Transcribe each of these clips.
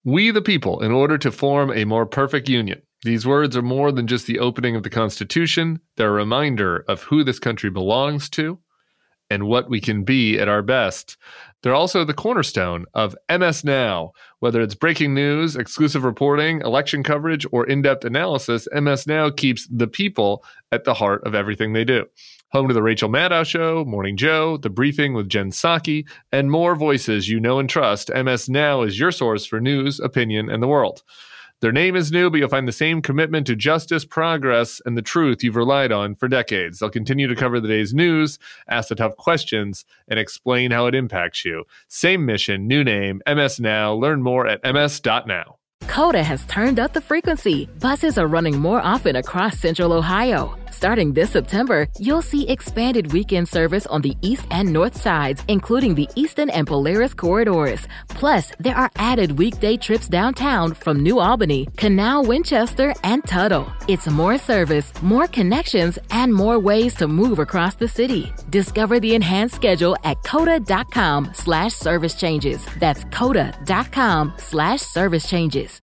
We the people, in order to form a more perfect union. These words are more than just the opening of the Constitution. They're a reminder of who this country belongs to and what we can be at our best. They're also the cornerstone of MS Now. Whether it's breaking news, exclusive reporting, election coverage, or in-depth analysis, MS Now keeps the people at the heart of everything they do. Home to The Rachel Maddow Show, Morning Joe, The Briefing with Jen Psaki, and more voices you know and trust, MS Now is your source for news, opinion, and the world. Their name is new, but you'll find the same commitment to justice, progress, and the truth you've relied on for decades. They'll continue to cover the day's news, ask the tough questions, and explain how it impacts you. Same mission, new name, MS Now. Learn more at ms.now. Coda has turned up the frequency. Buses are running more often across Central Ohio. Starting this September, you'll see expanded weekend service on the east and north sides, including the Eastern and Polaris corridors. Plus, there are added weekday trips downtown from New Albany, Canal, Winchester, and Tuttle. It's more service, more connections, and more ways to move across the city. Discover the enhanced schedule at coda.com/service changes. That's coda.com/service changes.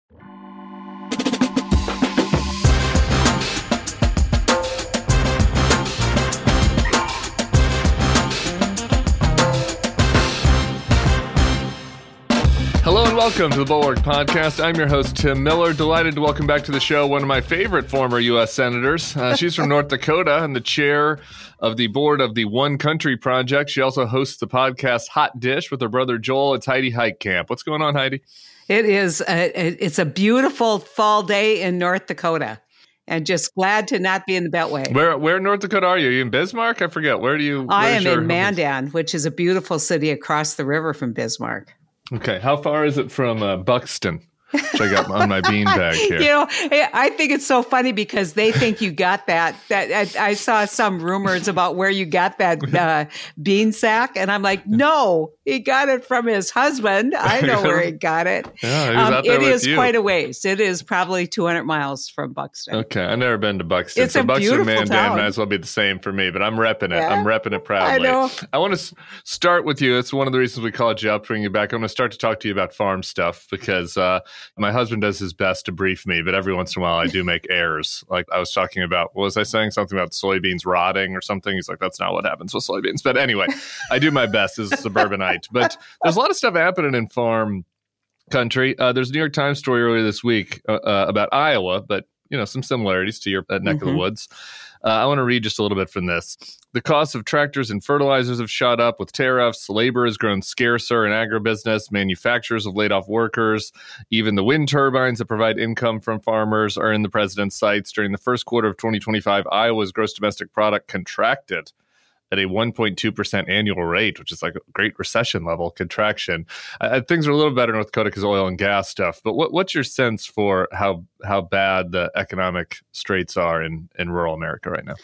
Hello and welcome to the Bulwark Podcast. I'm your host, Tim Miller. Delighted to welcome back to the show one of my favorite former U.S. senators. She's from North Dakota and the chair of the board of the One Country Project. She also hosts the podcast Hot Dish with her brother Joel. It's Heidi Heitkamp. What's going on, Heidi? It is. It's a beautiful fall day in North Dakota, and just glad to not be in the Beltway. Where in North Dakota are you? Are you in Bismarck? I forget. Where do you? I am in Mandan, which is a beautiful city across the river from Bismarck. Okay. How far is it from Buxton, which I got on my beanbag here? You know, I think it's so funny because they think you got that. I saw some rumors about where you got that bean sack, and I'm like, no, he got it from his husband. I know where he got it. Yeah, he was out there it with is you. Quite a ways. It is probably 200 miles from Buxton. Okay, I've never been to Buxton. It's so a Buxton, beautiful Mandan town. might as well be the same for me, but I'm repping it. Yeah. I'm repping it proudly. I know. I want to start with you. It's one of the reasons we called you up, bring you back. I'm going to start to talk to you about farm stuff because my husband does his best to brief me, but every once in a while I do make errors. Like I was talking about, what was I saying? Something about soybeans rotting or something. He's like, that's not what happens with soybeans. But anyway, I do my best as a suburbanite. But there's a lot of stuff happening in farm country. There's a New York Times story earlier this week about Iowa, but some similarities to your neck of the woods. I want to read just a little bit from this. The cost of tractors and fertilizers have shot up with tariffs. Labor has grown scarcer in agribusiness. Manufacturers have laid off workers. Even the wind turbines that provide income from farmers are in the president's sights. During the first quarter of 2025, Iowa's gross domestic product contracted at a 1.2% annual rate, which is like a great recession level contraction. Things are a little better in North Dakota because of oil and gas stuff. But what's your sense for how bad the economic straits are in rural America right now?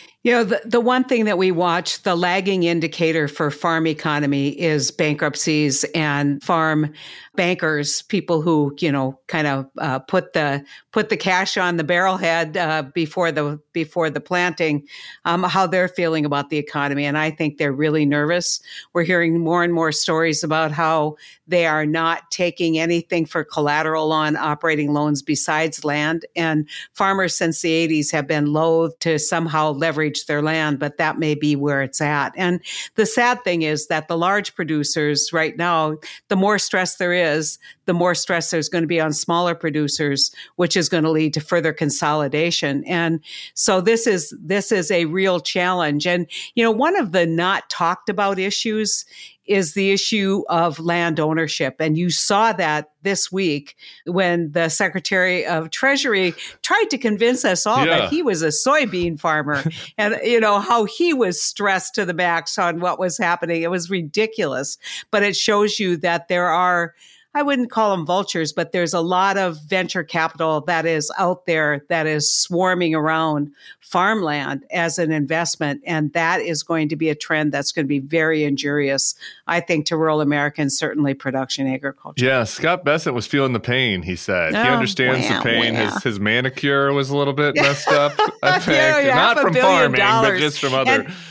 The one thing that we watch, the lagging indicator for farm economy is bankruptcies and farm bankers, people who, kind of put the cash on the barrelhead before the planting, how they're feeling about the economy. And I think they're really nervous. We're hearing more and more stories about how they are not taking anything for collateral on operating loans besides land. And farmers since the 80s have been loath to somehow leverage their land, but that may be where it's at. And the sad thing is that the large producers right now, the more stress there is, the more stress there's going to be on smaller producers, which is going to lead to further consolidation. And so this is a real challenge. And, one of the not talked about issues is the issue of land ownership. And you saw that this week when the Secretary of Treasury tried to convince us all that he was a soybean farmer and, how he was stressed to the max on what was happening. It was ridiculous. But it shows you that there are, I wouldn't call them vultures, but there's a lot of venture capital that is out there that is swarming around farmland as an investment. And that is going to be a trend that's going to be very injurious, I think, to rural Americans, certainly production agriculture. Yeah, Scott Bessent was feeling the pain, he said. He understands the pain. His manicure was a little bit messed up, I think. Not from farming, but just from other...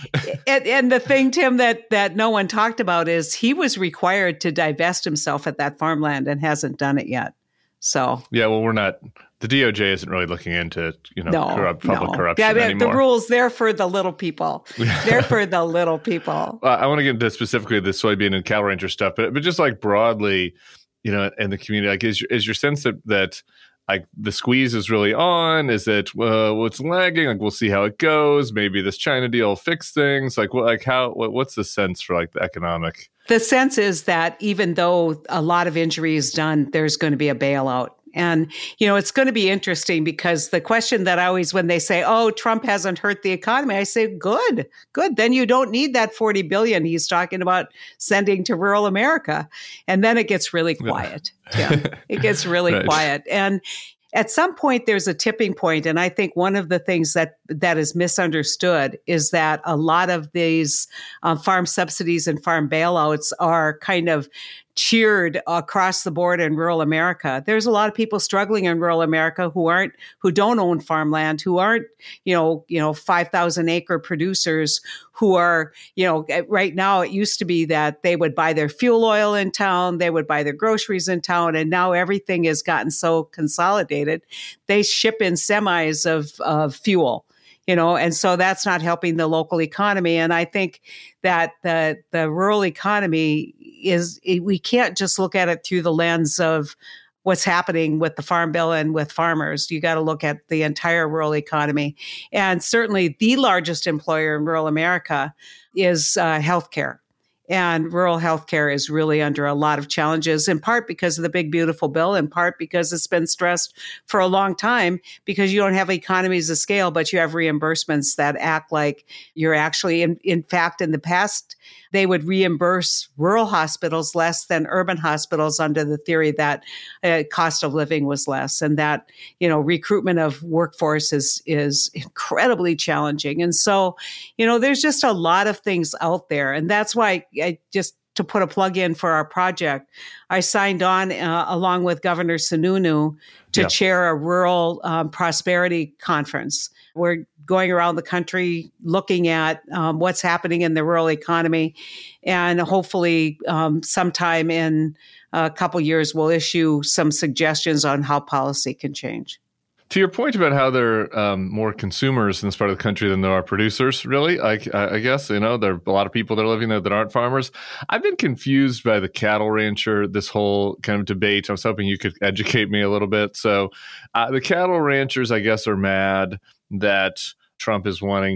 And the thing, Tim, that no one talked about is he was required to divest himself at that farmland and hasn't done it yet. So yeah, well, we're not. The DOJ isn't really looking into public corruption anymore. The rules they're for the little people. They're for the little people. I want to get into specifically the soybean and cattle rancher stuff, but just like broadly, in the community, like is your sense that like the squeeze is really on? Is it what's lagging? Like we'll see how it goes. Maybe this China deal will fix things. Like what's the sense for like the economic? The sense is that even though a lot of injury is done, there's going to be a bailout. And, it's going to be interesting because the question that I always, when they say, oh, Trump hasn't hurt the economy, I say, good. Then you don't need that $40 billion he's talking about sending to rural America. And then it gets really quiet. Yeah, it gets really right. quiet. And at some point, there's a tipping point. And I think one of the things that is misunderstood is that a lot of these farm subsidies and farm bailouts are kind of cheered across the board in rural America. There's a lot of people struggling in rural America who don't own farmland, who aren't, 5,000 acre producers who are, right now it used to be that they would buy their fuel oil in town, they would buy their groceries in town, and now everything has gotten so consolidated. They ship in semis of fuel. And so that's not helping the local economy. And I think that the rural economy we can't just look at it through the lens of what's happening with the Farm Bill and with farmers. You got to look at the entire rural economy. And certainly the largest employer in rural America is healthcare. And rural healthcare is really under a lot of challenges, in part because of the big, beautiful bill, in part because it's been stressed for a long time because you don't have economies of scale, but you have reimbursements that act like you're actually, in fact, in the past, they would reimburse rural hospitals less than urban hospitals under the theory that cost of living was less and that, recruitment of workforce is incredibly challenging. And so, there's just a lot of things out there. And that's why to put a plug in for our project, I signed on along with Governor Sununu to chair a rural prosperity conference. We're going around the country looking at what's happening in the rural economy. And hopefully sometime in a couple years, we'll issue some suggestions on how policy can change. To your point about how there are more consumers in this part of the country than there are producers, really, I guess, there are a lot of people that are living there that aren't farmers. I've been confused by the cattle rancher, this whole kind of debate. I was hoping you could educate me a little bit. So the cattle ranchers, I guess, are mad that Trump is wanting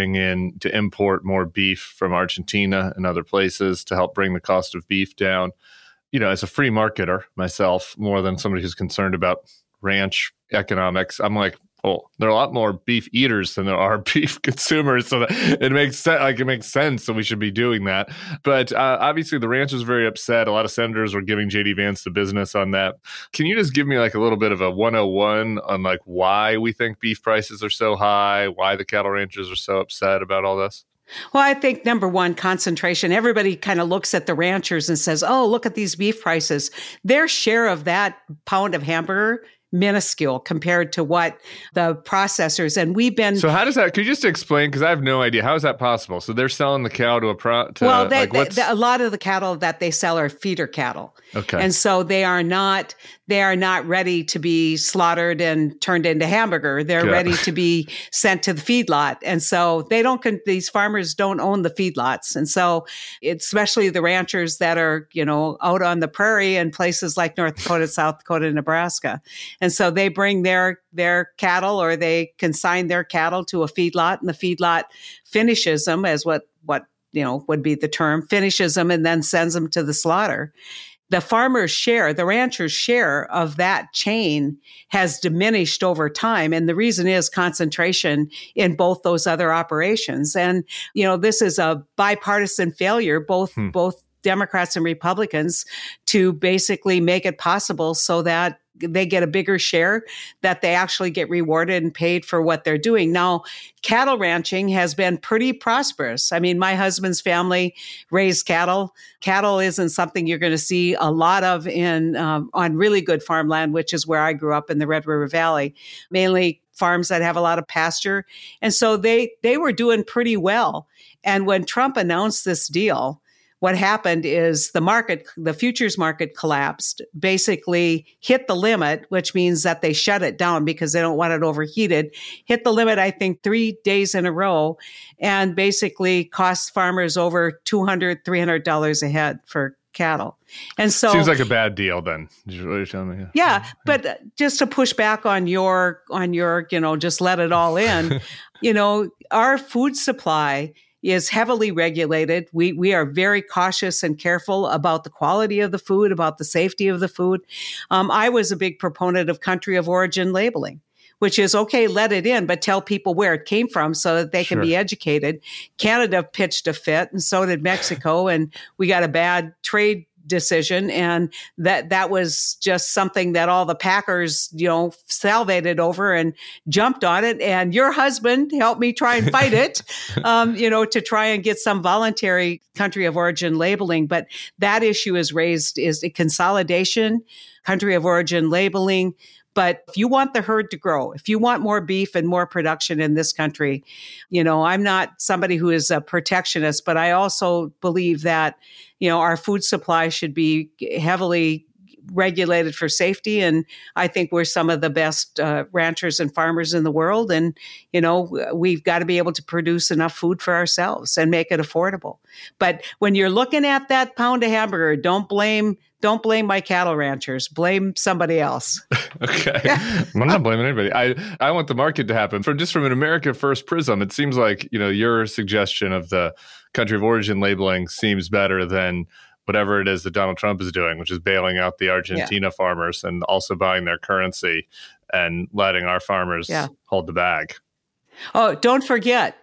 to import more beef from Argentina and other places to help bring the cost of beef down. As a free marketer myself, more than somebody who's concerned about ranch economics, I'm like, oh, there are a lot more beef eaters than there are beef consumers. So it makes sense. It makes sense. So we should be doing that. But obviously, the ranchers are very upset. A lot of senators were giving J.D. Vance the business on that. Can you just give me like a little bit of a 101 on like why we think beef prices are so high, why the cattle ranchers are so upset about all this? Well, I think number one, concentration. Everybody kind of looks at the ranchers and says, oh, look at these beef prices. Their share of that pound of hamburger, minuscule compared to what the processors, and we've been. So how does that, could you just explain? Because I have no idea. How is that possible? So they're selling the cow to a lot of the cattle that they sell are feeder cattle. Okay. And so they are not ready to be slaughtered and turned into hamburger. They're ready to be sent to the feedlot. And so these farmers don't own the feedlots. And so especially the ranchers that are, out on the prairie in places like North Dakota, South Dakota, Nebraska. And so they bring their cattle, or they consign their cattle to a feedlot, and the feedlot finishes them, as what would be the term, finishes them and then sends them to the slaughter. The farmer's share, the rancher's share of that chain has diminished over time. And the reason is concentration in both those other operations. And, this is a bipartisan failure, both Democrats and Republicans, to basically make it possible so that they get a bigger share, that they actually get rewarded and paid for what they're doing. Now, cattle ranching has been pretty prosperous. I mean, my husband's family raised cattle. Cattle isn't something you're going to see a lot of on really good farmland, which is where I grew up in the Red River Valley, mainly farms that have a lot of pasture. And so they were doing pretty well. And when Trump announced this deal, what happened is the futures market collapsed, basically hit the limit, which means that they shut it down because they don't want it overheated, hit the limit, I think, 3 days in a row, and basically cost farmers over $200, $300 a head for cattle. And so seems like a bad deal then. Is what you're telling me. Yeah. But just to push back on your, just let it all in, our food supply is heavily regulated. We are very cautious and careful about the quality of the food, about the safety of the food. I was a big proponent of country of origin labeling, which is, okay, let it in, but tell people where it came from so that they can be educated. Canada pitched a fit, and so did Mexico, and we got a bad trade decision, and that was just something that all the packers, salivated over and jumped on it. And your husband helped me try and fight it, to try and get some voluntary country of origin labeling. But that issue is a consolidation, country of origin labeling. But if you want the herd to grow, if you want more beef and more production in this country, I'm not somebody who is a protectionist, but I also believe that, our food supply should be heavily regulated for safety. And I think we're some of the best ranchers and farmers in the world. And, we've got to be able to produce enough food for ourselves and make it affordable. But when you're looking at that pound of hamburger, don't blame my cattle ranchers. Blame somebody else. Okay. I'm not blaming anybody. I want the market to happen. From an America First prism, it seems like, your suggestion of the country of origin labeling seems better than whatever it is that Donald Trump is doing, which is bailing out the Argentina farmers and also buying their currency and letting our farmers hold the bag. Oh, don't forget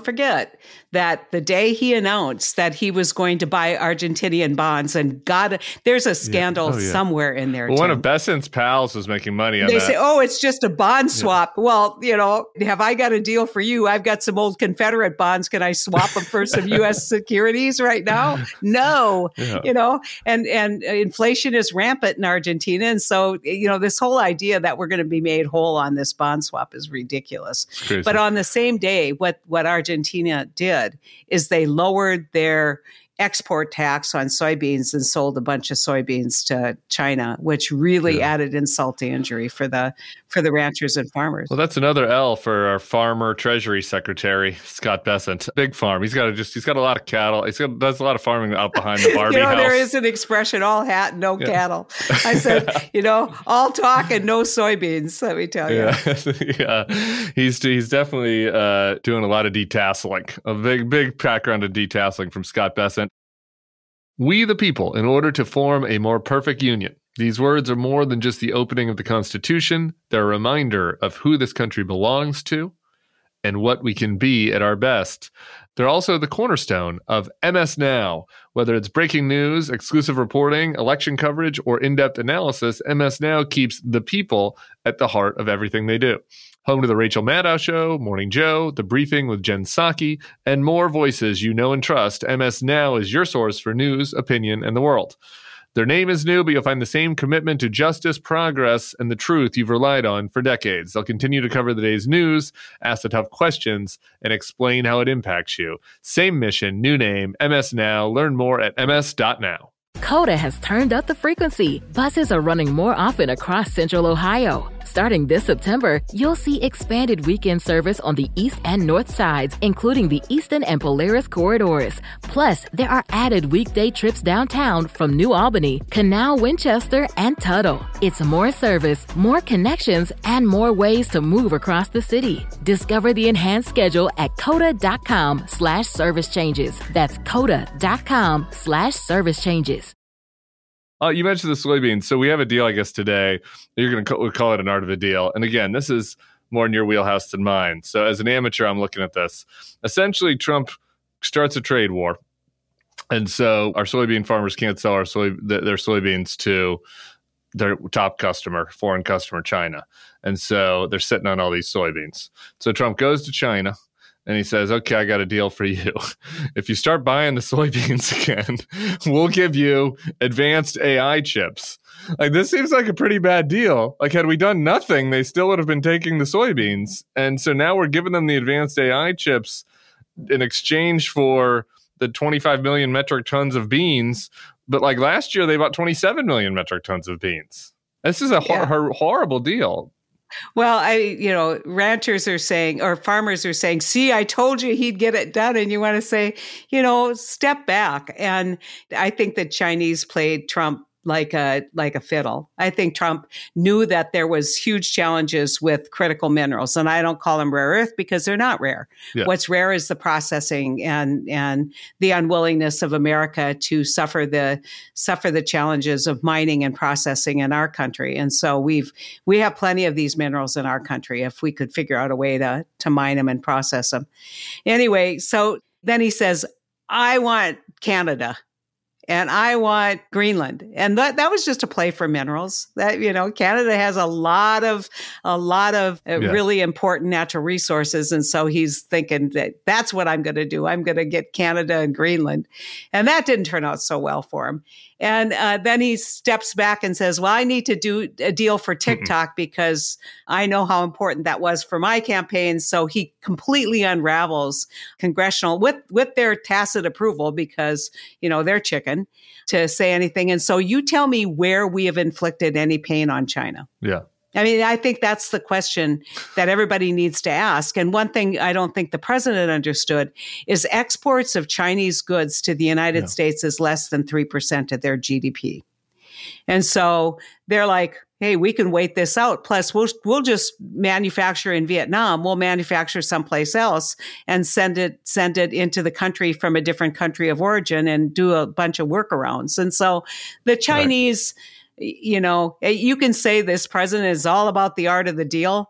that the day he announced that he was going to buy Argentinian bonds, and there's a scandal somewhere in there. Well, one of Bessent's pals was making money on that. They say, it's just a bond swap. Yeah. Well, have I got a deal for you? I've got some old Confederate bonds. Can I swap them for some U.S. securities right now? No, and inflation is rampant in Argentina. And so, this whole idea that we're going to be made whole on this bond swap is ridiculous. But on the same day, what Argentina did is they lowered their export tax on soybeans and sold a bunch of soybeans to China, which really added insult to injury for the ranchers and farmers. Well, that's another L for our farmer treasury secretary, Scott Bessent. Big farm. He's got a lot of cattle. Does a lot of farming out behind the Barbie house. There is an expression, all hat, no cattle. I said, all talk and no soybeans, let me tell you. Yeah. He's definitely doing a lot of detasseling, a big background of detasseling from Scott Bessent. We the people, in order to form a more perfect union. These words are more than just the opening of the Constitution. They're a reminder of who this country belongs to and what we can be at our best. They're also the cornerstone of MS Now. Whether it's breaking news, exclusive reporting, election coverage, or in-depth analysis, MS Now keeps the people at the heart of everything they do. Home to The Rachel Maddow Show, Morning Joe, The Briefing with Jen Psaki, and more voices you know and trust. MS Now is your source for news, opinion, and the world. Their name is new, but you'll find the same commitment to justice, progress, and the truth you've relied on for decades. They'll continue to cover the day's news, ask the tough questions, and explain how it impacts you. Same mission, new name, MS Now. Learn more at ms.now. Coda has turned up the frequency. Buses are running more often across Central Ohio. Starting this September, you'll see expanded weekend service on the east and north sides, including the Eastern and Polaris corridors. Plus, there are added weekday trips downtown from New Albany, Canal, Winchester, and Tuttle. It's more service, more connections, and more ways to move across the city. Discover the enhanced schedule at coda.com/service changes. That's coda.com/service changes. You mentioned the soybeans. So we have a deal, I guess, today. You're going to call it an art of a deal. And again, this is more in your wheelhouse than mine. So as an amateur, I'm looking at this. Essentially, Trump starts a trade war. And so our soybean farmers can't sell their soybeans to their top customer, foreign customer, China. And so they're sitting on all these soybeans. So Trump goes to China and he says, okay, I got a deal for you. If you start buying the soybeans again, we'll give you advanced AI chips. Like, this seems like a pretty bad deal. Like, had we done nothing, they still would have been taking the soybeans. And so now we're giving them the advanced AI chips in exchange for the 25 million metric tons of beans. But like last year, they bought 27 million metric tons of beans. This is a horrible deal. Well, ranchers are saying, or farmers are saying, see, I told you he'd get it done. And you want to say, step back. And I think the Chinese played Trump like a fiddle. I think Trump knew that there was huge challenges with critical minerals, and I don't call them rare earth because they're not rare. Yeah. What's rare is the processing and the unwillingness of America to suffer the challenges of mining and processing in our country. And so we have plenty of these minerals in our country if we could figure out a way to mine them and process them. Anyway, so then he says, I want Canada. And I want Greenland. And that was just a play for minerals. That, Canada has a lot of really important natural resources. And so he's thinking that's what I'm going to do. I'm going to get Canada and Greenland. And that didn't turn out so well for him. And then he steps back and says, well, I need to do a deal for TikTok because I know how important that was for my campaign. So he completely unravels congressional with their tacit approval because, they're chicken to say anything. And so you tell me where we have inflicted any pain on China. Yeah. I mean, I think that's the question that everybody needs to ask. And one thing I don't think the president understood is exports of Chinese goods to the United States is less than 3% of their GDP. And so they're like, hey, we can wait this out. Plus, we'll just manufacture in Vietnam. We'll manufacture someplace else and send it into the country from a different country of origin and do a bunch of workarounds. And so the Chinese... you can say this president is all about the art of the deal.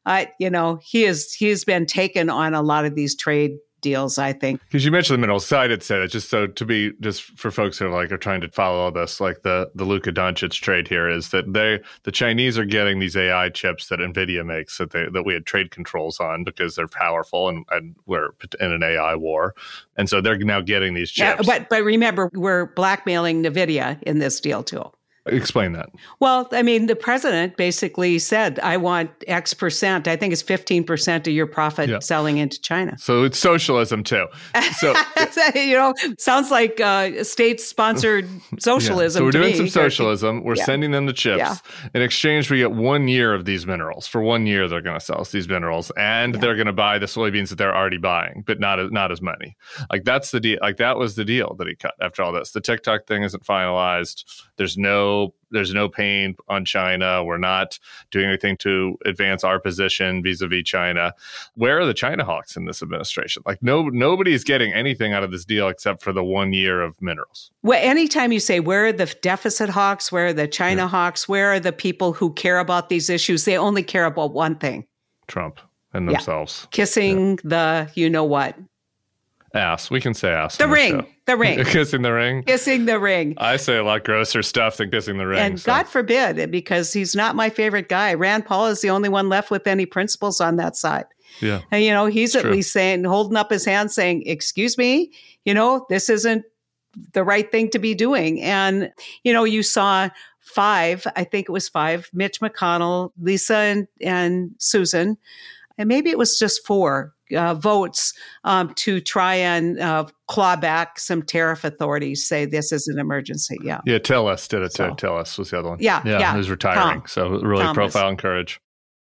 He has been taken on a lot of these trade deals, I think. Because you mentioned the minerals, so I did say that just for folks who are trying to follow all this, like the Luka Doncic trade here is that the Chinese are getting these AI chips that NVIDIA makes that we had trade controls on because they're powerful and we're in an AI war. And so they're now getting these chips. Yeah, but remember, we're blackmailing NVIDIA in this deal too. Explain that. Well, I mean, the president basically said, I want X percent. I think it's 15% of your profit selling into China. So it's socialism too. So, sounds like state-sponsored socialism. So we're doing some socialism. We're sending them the chips. Yeah. In exchange, we get 1 year of these minerals. For 1 year, they're going to sell us these minerals, and they're going to buy the soybeans that they're already buying, but not as many. Like, that's the deal. Like, that was the deal that he cut after all this. The TikTok thing isn't finalized. There's no pain on China. We're not doing anything to advance our position vis-a-vis China. Where are the China hawks in this administration? Like, nobody's getting anything out of this deal except for the 1 year of minerals. Well, anytime you say, where are the deficit hawks? Where are the China hawks? Where are the people who care about these issues? They only care about one thing. Trump and themselves. Kissing the you-know-what. Ass. We can say ass. The ring. Kissing the ring. Kissing the ring. I say a lot grosser stuff than kissing the ring. And God forbid, because he's not my favorite guy. Rand Paul is the only one left with any principles on that side. Yeah. And, he's at least holding up his hand saying, excuse me, this isn't the right thing to be doing. And, you saw five, Mitch McConnell, Lisa and Susan, and maybe it was just 4 votes to try and claw back some tariff authorities, say this is an emergency. Yeah. Yeah. Tillis did it too. Tillis was the other one. Yeah. He was retiring. So really profile and courage.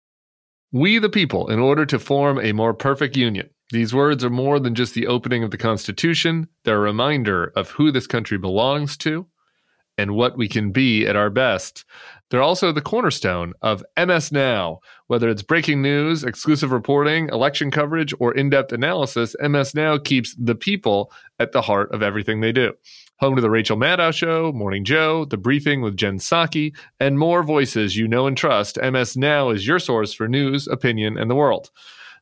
We the people, in order to form a more perfect union. These words are more than just the opening of the Constitution. They're a reminder of who this country belongs to and what we can be at our best. They're also the cornerstone of MS Now. Whether it's breaking news, exclusive reporting, election coverage, or in-depth analysis, MS Now keeps the people at the heart of everything they do. Home to The Rachel Maddow Show, Morning Joe, The Briefing with Jen Psaki, and more voices you know and trust, MS Now is your source for news, opinion, and the world.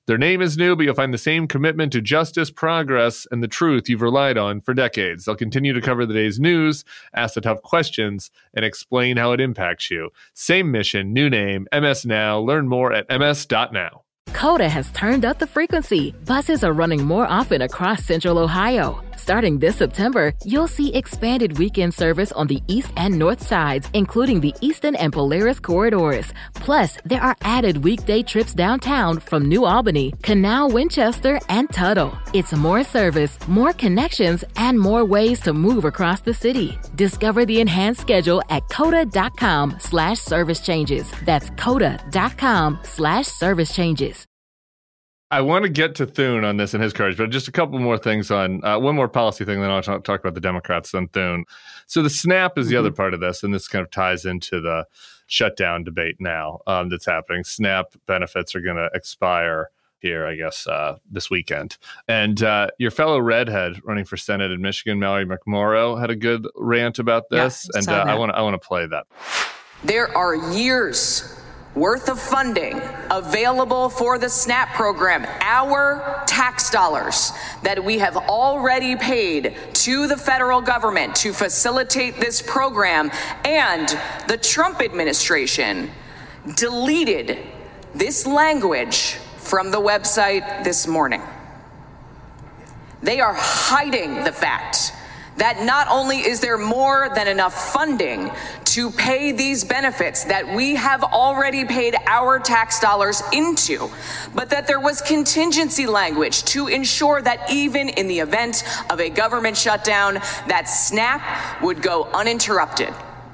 Their name is new, but you'll find the same commitment to justice, progress, and the truth you've relied on for decades. They'll continue to cover the day's news, ask the tough questions, and explain how it impacts you. Same mission, new name, MS Now. Learn more at ms.now. Coda has turned up the frequency. Buses are running more often across Central Ohio. Starting this September, you'll see expanded weekend service on the east and north sides, including the Eastern and Polaris corridors. Plus, there are added weekday trips downtown from New Albany, Canal, Winchester, and Tuttle. It's more service, more connections, and more ways to move across the city. Discover the enhanced schedule at coda.com/service changes. That's coda.com/service changes. I want to get to Thune on this and his courage, but just a couple more things on one more policy thing, then I'll talk about the Democrats on Thune. So the SNAP is the other part of this, and this kind of ties into the shutdown debate now that's happening. SNAP benefits are going to expire here, I guess, this weekend. And your fellow redhead running for Senate in Michigan, Mallory McMorrow, had a good rant about this, and I want to play that. There are years worth of funding available for the SNAP program, our tax dollars that we have already paid to the federal government to facilitate this program, and the Trump administration deleted this language from the website this morning. They are hiding the fact that not only is there more than enough funding to pay these benefits that we have already paid our tax dollars into, but that there was contingency language to ensure that even in the event of a government shutdown, that SNAP would go uninterrupted.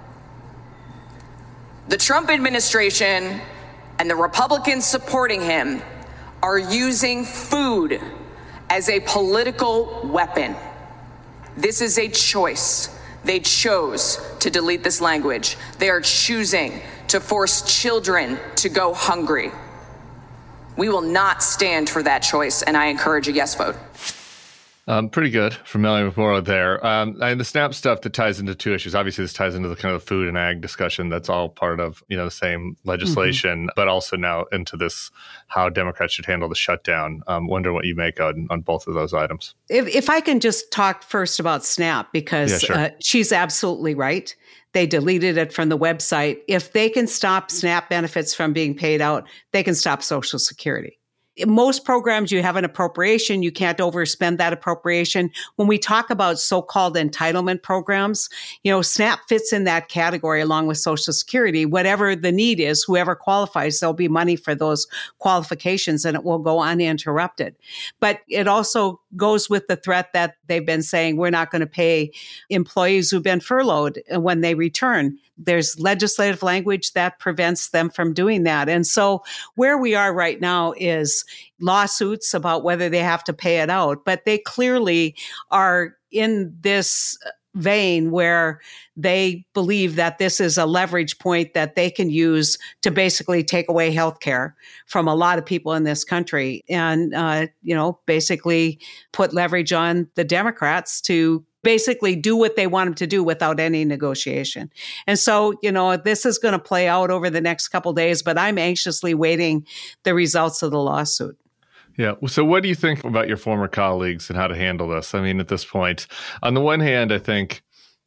The Trump administration and the Republicans supporting him are using food as a political weapon. This is a choice. They chose to delete this language. They are choosing to force children to go hungry. We will not stand for that choice, and I encourage a yes vote. Pretty good from Mallory McMorrow there. And the SNAP stuff that ties into two issues. Obviously, this ties into the kind of the food and ag discussion. That's all part of, the same legislation, but also now into this, how Democrats should handle the shutdown. Wonder what you make on both of those items. If I can just talk first about SNAP, because she's absolutely right. They deleted it from the website. If they can stop SNAP benefits from being paid out, they can stop Social Security. In most programs, you have an appropriation. You can't overspend that appropriation. When we talk about so-called entitlement programs, SNAP fits in that category along with Social Security. Whatever the need is, whoever qualifies, there'll be money for those qualifications and it will go uninterrupted. But it also goes with the threat that they've been saying we're not going to pay employees who've been furloughed when they return. There's legislative language that prevents them from doing that. And so where we are right now is lawsuits about whether they have to pay it out. But they clearly are in this vein where they believe that this is a leverage point that they can use to basically take away health care from a lot of people in this country and, basically put leverage on the Democrats to basically do what they want them to do without any negotiation. And so, this is going to play out over the next couple of days, but I'm anxiously waiting the results of the lawsuit. Yeah. So what do you think about your former colleagues and how to handle this? I mean, at this point, on the one hand, I think,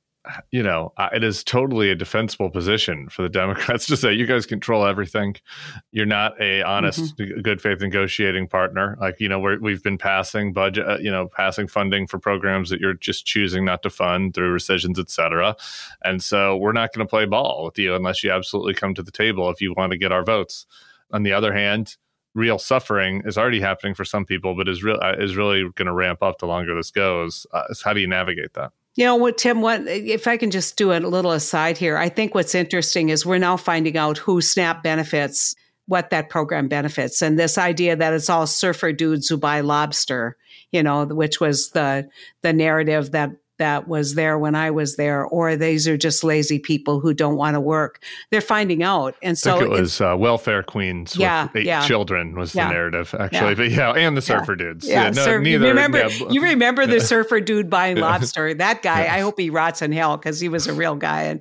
it is totally a defensible position for the Democrats to say, you guys control everything. You're not a honest, good faith negotiating partner. Like, we've been passing budget, passing funding for programs that you're just choosing not to fund through rescissions, et cetera. And so we're not going to play ball with you unless you absolutely come to the table if you want to get our votes. On the other hand, real suffering is already happening for some people, but is really going to ramp up the longer this goes. How do you navigate that? Tim, if I can just do a little aside here, I think what's interesting is we're now finding out who SNAP benefits, what that program benefits. And this idea that it's all surfer dudes who buy lobster, which was the narrative that that was there when I was there, or these are just lazy people who don't want to work. They're finding out. And so I think it was welfare queens with 8 children was the narrative, actually. But and the surfer dudes. Yeah, neither. You remember the surfer dude buying lobster? That guy, I hope he rots in hell because he was a real guy and,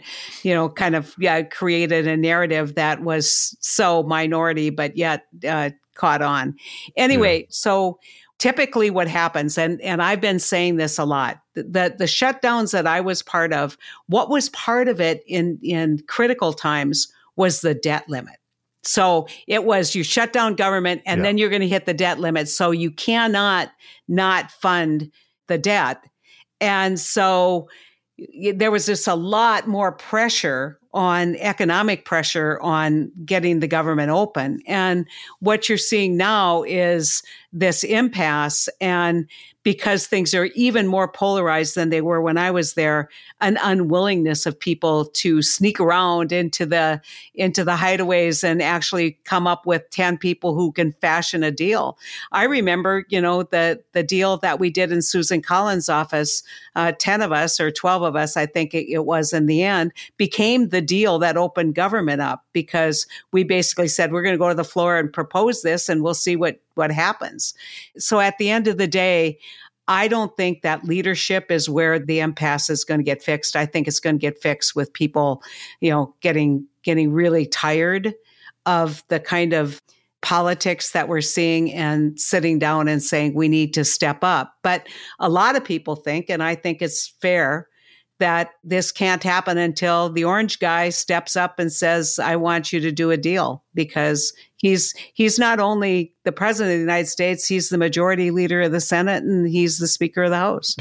created a narrative that was so minority, but yet caught on. Anyway, so typically what happens, and I've been saying this a lot, that the shutdowns that I was part of, what was part of it in critical times was the debt limit. So it was you shut down government and then you're going to hit the debt limit. So you cannot not fund the debt. And so there was just a lot more pressure on economic pressure on getting the government open. And what you're seeing now is this impasse. And because things are even more polarized than they were when I was there, an unwillingness of people to sneak around into the hideaways and actually come up with 10 people who can fashion a deal. I remember, the deal that we did in Susan Collins' office, 10 of us or 12 of us, I think it was in the end, became the deal that opened government up because we basically said, we're going to go to the floor and propose this and we'll see what happens. So at the end of the day, I don't think that leadership is where the impasse is going to get fixed. I think it's going to get fixed with people, getting really tired of the kind of politics that we're seeing and sitting down and saying we need to step up. But a lot of people think, and I think it's fair, that this can't happen until the orange guy steps up and says, I want you to do a deal, because he's not only the president of the United States, he's the majority leader of the Senate and he's the Speaker of the House.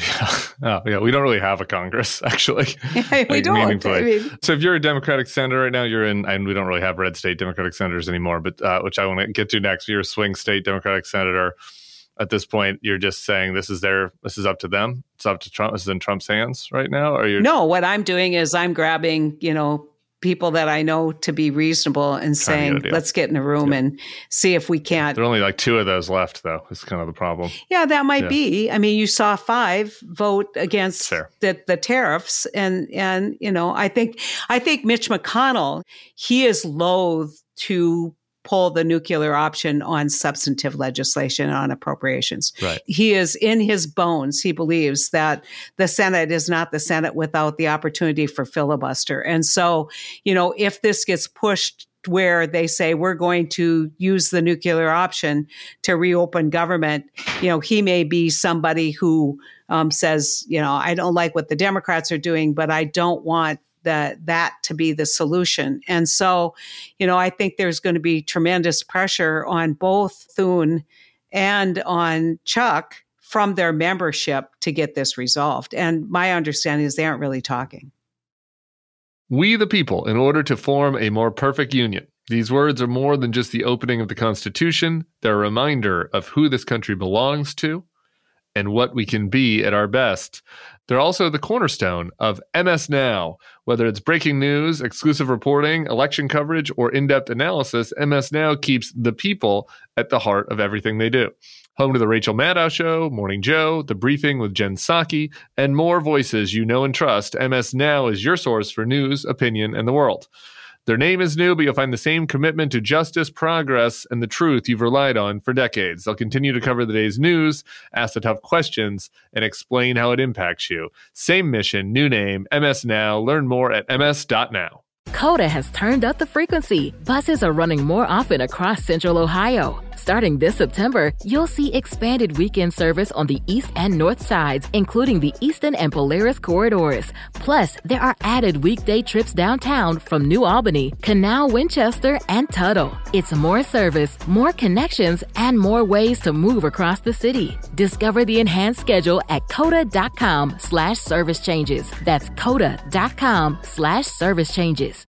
We don't really have a Congress, actually. We don't. So if you're a Democratic senator right now, you're in, and we don't really have red state Democratic senators anymore, but which I want to get to next. You're a swing state Democratic senator. At this point, you're just saying this is up to them. It's up to Trump. This is in Trump's hands right now. Or no, what I'm doing is I'm grabbing, people that I know to be reasonable and saying, let's get in a room and see if we can't. There are only like 2 of those left, though. It's kind of the problem. Yeah, that might be. I mean, you saw 5 vote against the tariffs. And I think Mitch McConnell, he is loath to pull the nuclear option on substantive legislation on appropriations. Right. He is in his bones. He believes that the Senate is not the Senate without the opportunity for filibuster. And so, if this gets pushed where they say we're going to use the nuclear option to reopen government, he may be somebody who says, I don't like what the Democrats are doing, but I don't want that to be the solution. And so, I think there's going to be tremendous pressure on both Thune and on Chuck from their membership to get this resolved. And my understanding is they aren't really talking. We the people, in order to form a more perfect union. These words are more than just the opening of the Constitution. They're a reminder of who this country belongs to and what we can be at our best. They're also the cornerstone of MS Now. Whether it's breaking news, exclusive reporting, election coverage, or in-depth analysis, MS Now keeps the people at the heart of everything they do. Home to The Rachel Maddow Show, Morning Joe, The Briefing with Jen Psaki, and more voices you know and trust, MS Now is your source for news, opinion, and the world. Their name is new, but you'll find the same commitment to justice, progress, and the truth you've relied on for decades. They'll continue to cover the day's news, ask the tough questions, and explain how it impacts you. Same mission, new name, MS Now. Learn more at ms.now. Coda has turned up the frequency. Buses are running more often across Central Ohio. Starting this September, you'll see expanded weekend service on the east and north sides, including the Eastern and Polaris corridors. Plus, there are added weekday trips downtown from New Albany, Canal, Winchester, and Tuttle. It's more service, more connections, and more ways to move across the city. Discover the enhanced schedule at coda.com/service changes. That's coda.com/service changes.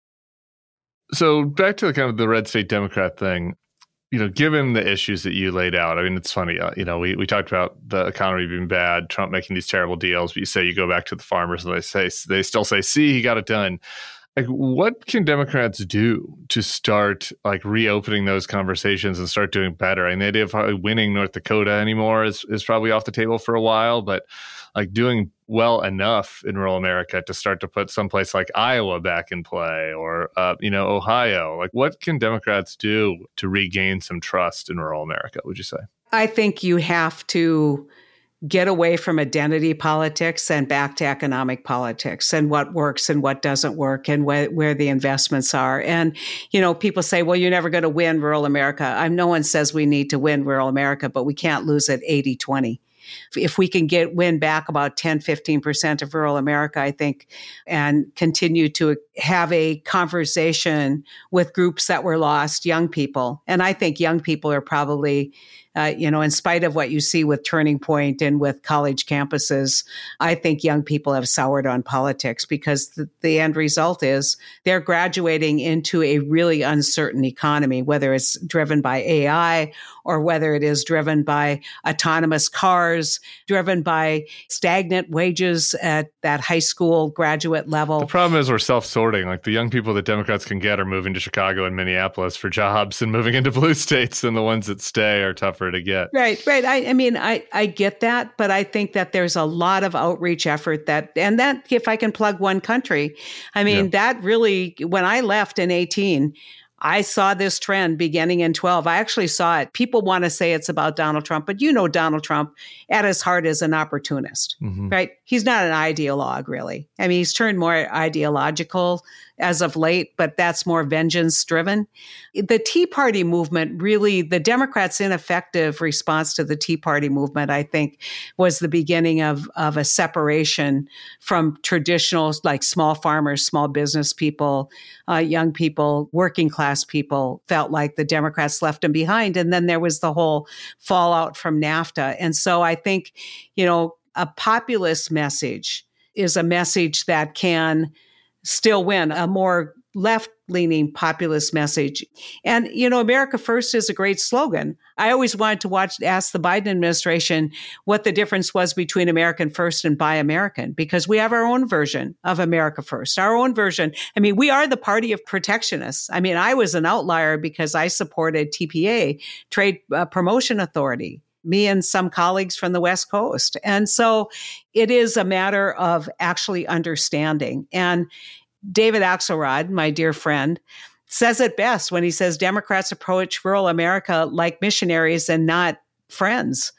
So back to kind of the red state Democrat thing, given the issues that you laid out, I mean, it's funny, we talked about the economy being bad, Trump making these terrible deals, but you go back to the farmers and they still say, see, he got it done. Like, what can Democrats do to start reopening those conversations and start doing better? I mean, the idea of winning North Dakota anymore is probably off the table for a while, but like doing well enough in rural America to start to put someplace like Iowa back in play or, Ohio? Like, what can Democrats do to regain some trust in rural America, would you say? I think you have to get away from identity politics and back to economic politics and what works and what doesn't work and where the investments are. And, people say, well, you're never going to win rural America. No one says we need to win rural America, but we can't lose at 80-20. If we can win back about 10, 15% of rural America, I think, and continue to have a conversation with groups that were lost, young people. And I think young people are probably, in spite of what you see with Turning Point and with college campuses, I think young people have soured on politics because the end result is they're graduating into a really uncertain economy, whether it's driven by AI or whether it is driven by autonomous cars, driven by stagnant wages at that high school graduate level. The problem is we're self-sorting. Like the young people that Democrats can get are moving to Chicago and Minneapolis for jobs and moving into blue states, and the ones that stay are tougher to get. Right. I get that, but I think that there's a lot of outreach effort that if I can plug one country, that really, when I left in 2018, I saw this trend beginning in 2012. I actually saw it. People want to say it's about Donald Trump, but Donald Trump at his heart is an opportunist, right? He's not an ideologue, really. He's turned more ideological as of late, but that's more vengeance driven. The Tea Party movement, really, the Democrats' ineffective response to the Tea Party movement, I think, was the beginning of a separation from traditional, like small farmers, small business people, young people, working class people felt like the Democrats left them behind. And then there was the whole fallout from NAFTA. And so I think, a populist message is a message that can still win, a more left-leaning populist message. And, America First is a great slogan. I always wanted to ask the Biden administration what the difference was between American First and Buy American, because we have our own version of America First, our own version. We are the party of protectionists. I was an outlier because I supported TPA, Trade Promotion Authority, me and some colleagues from the West Coast. And so it is a matter of actually understanding. And David Axelrod, my dear friend, says it best when he says Democrats approach rural America like missionaries and not friends.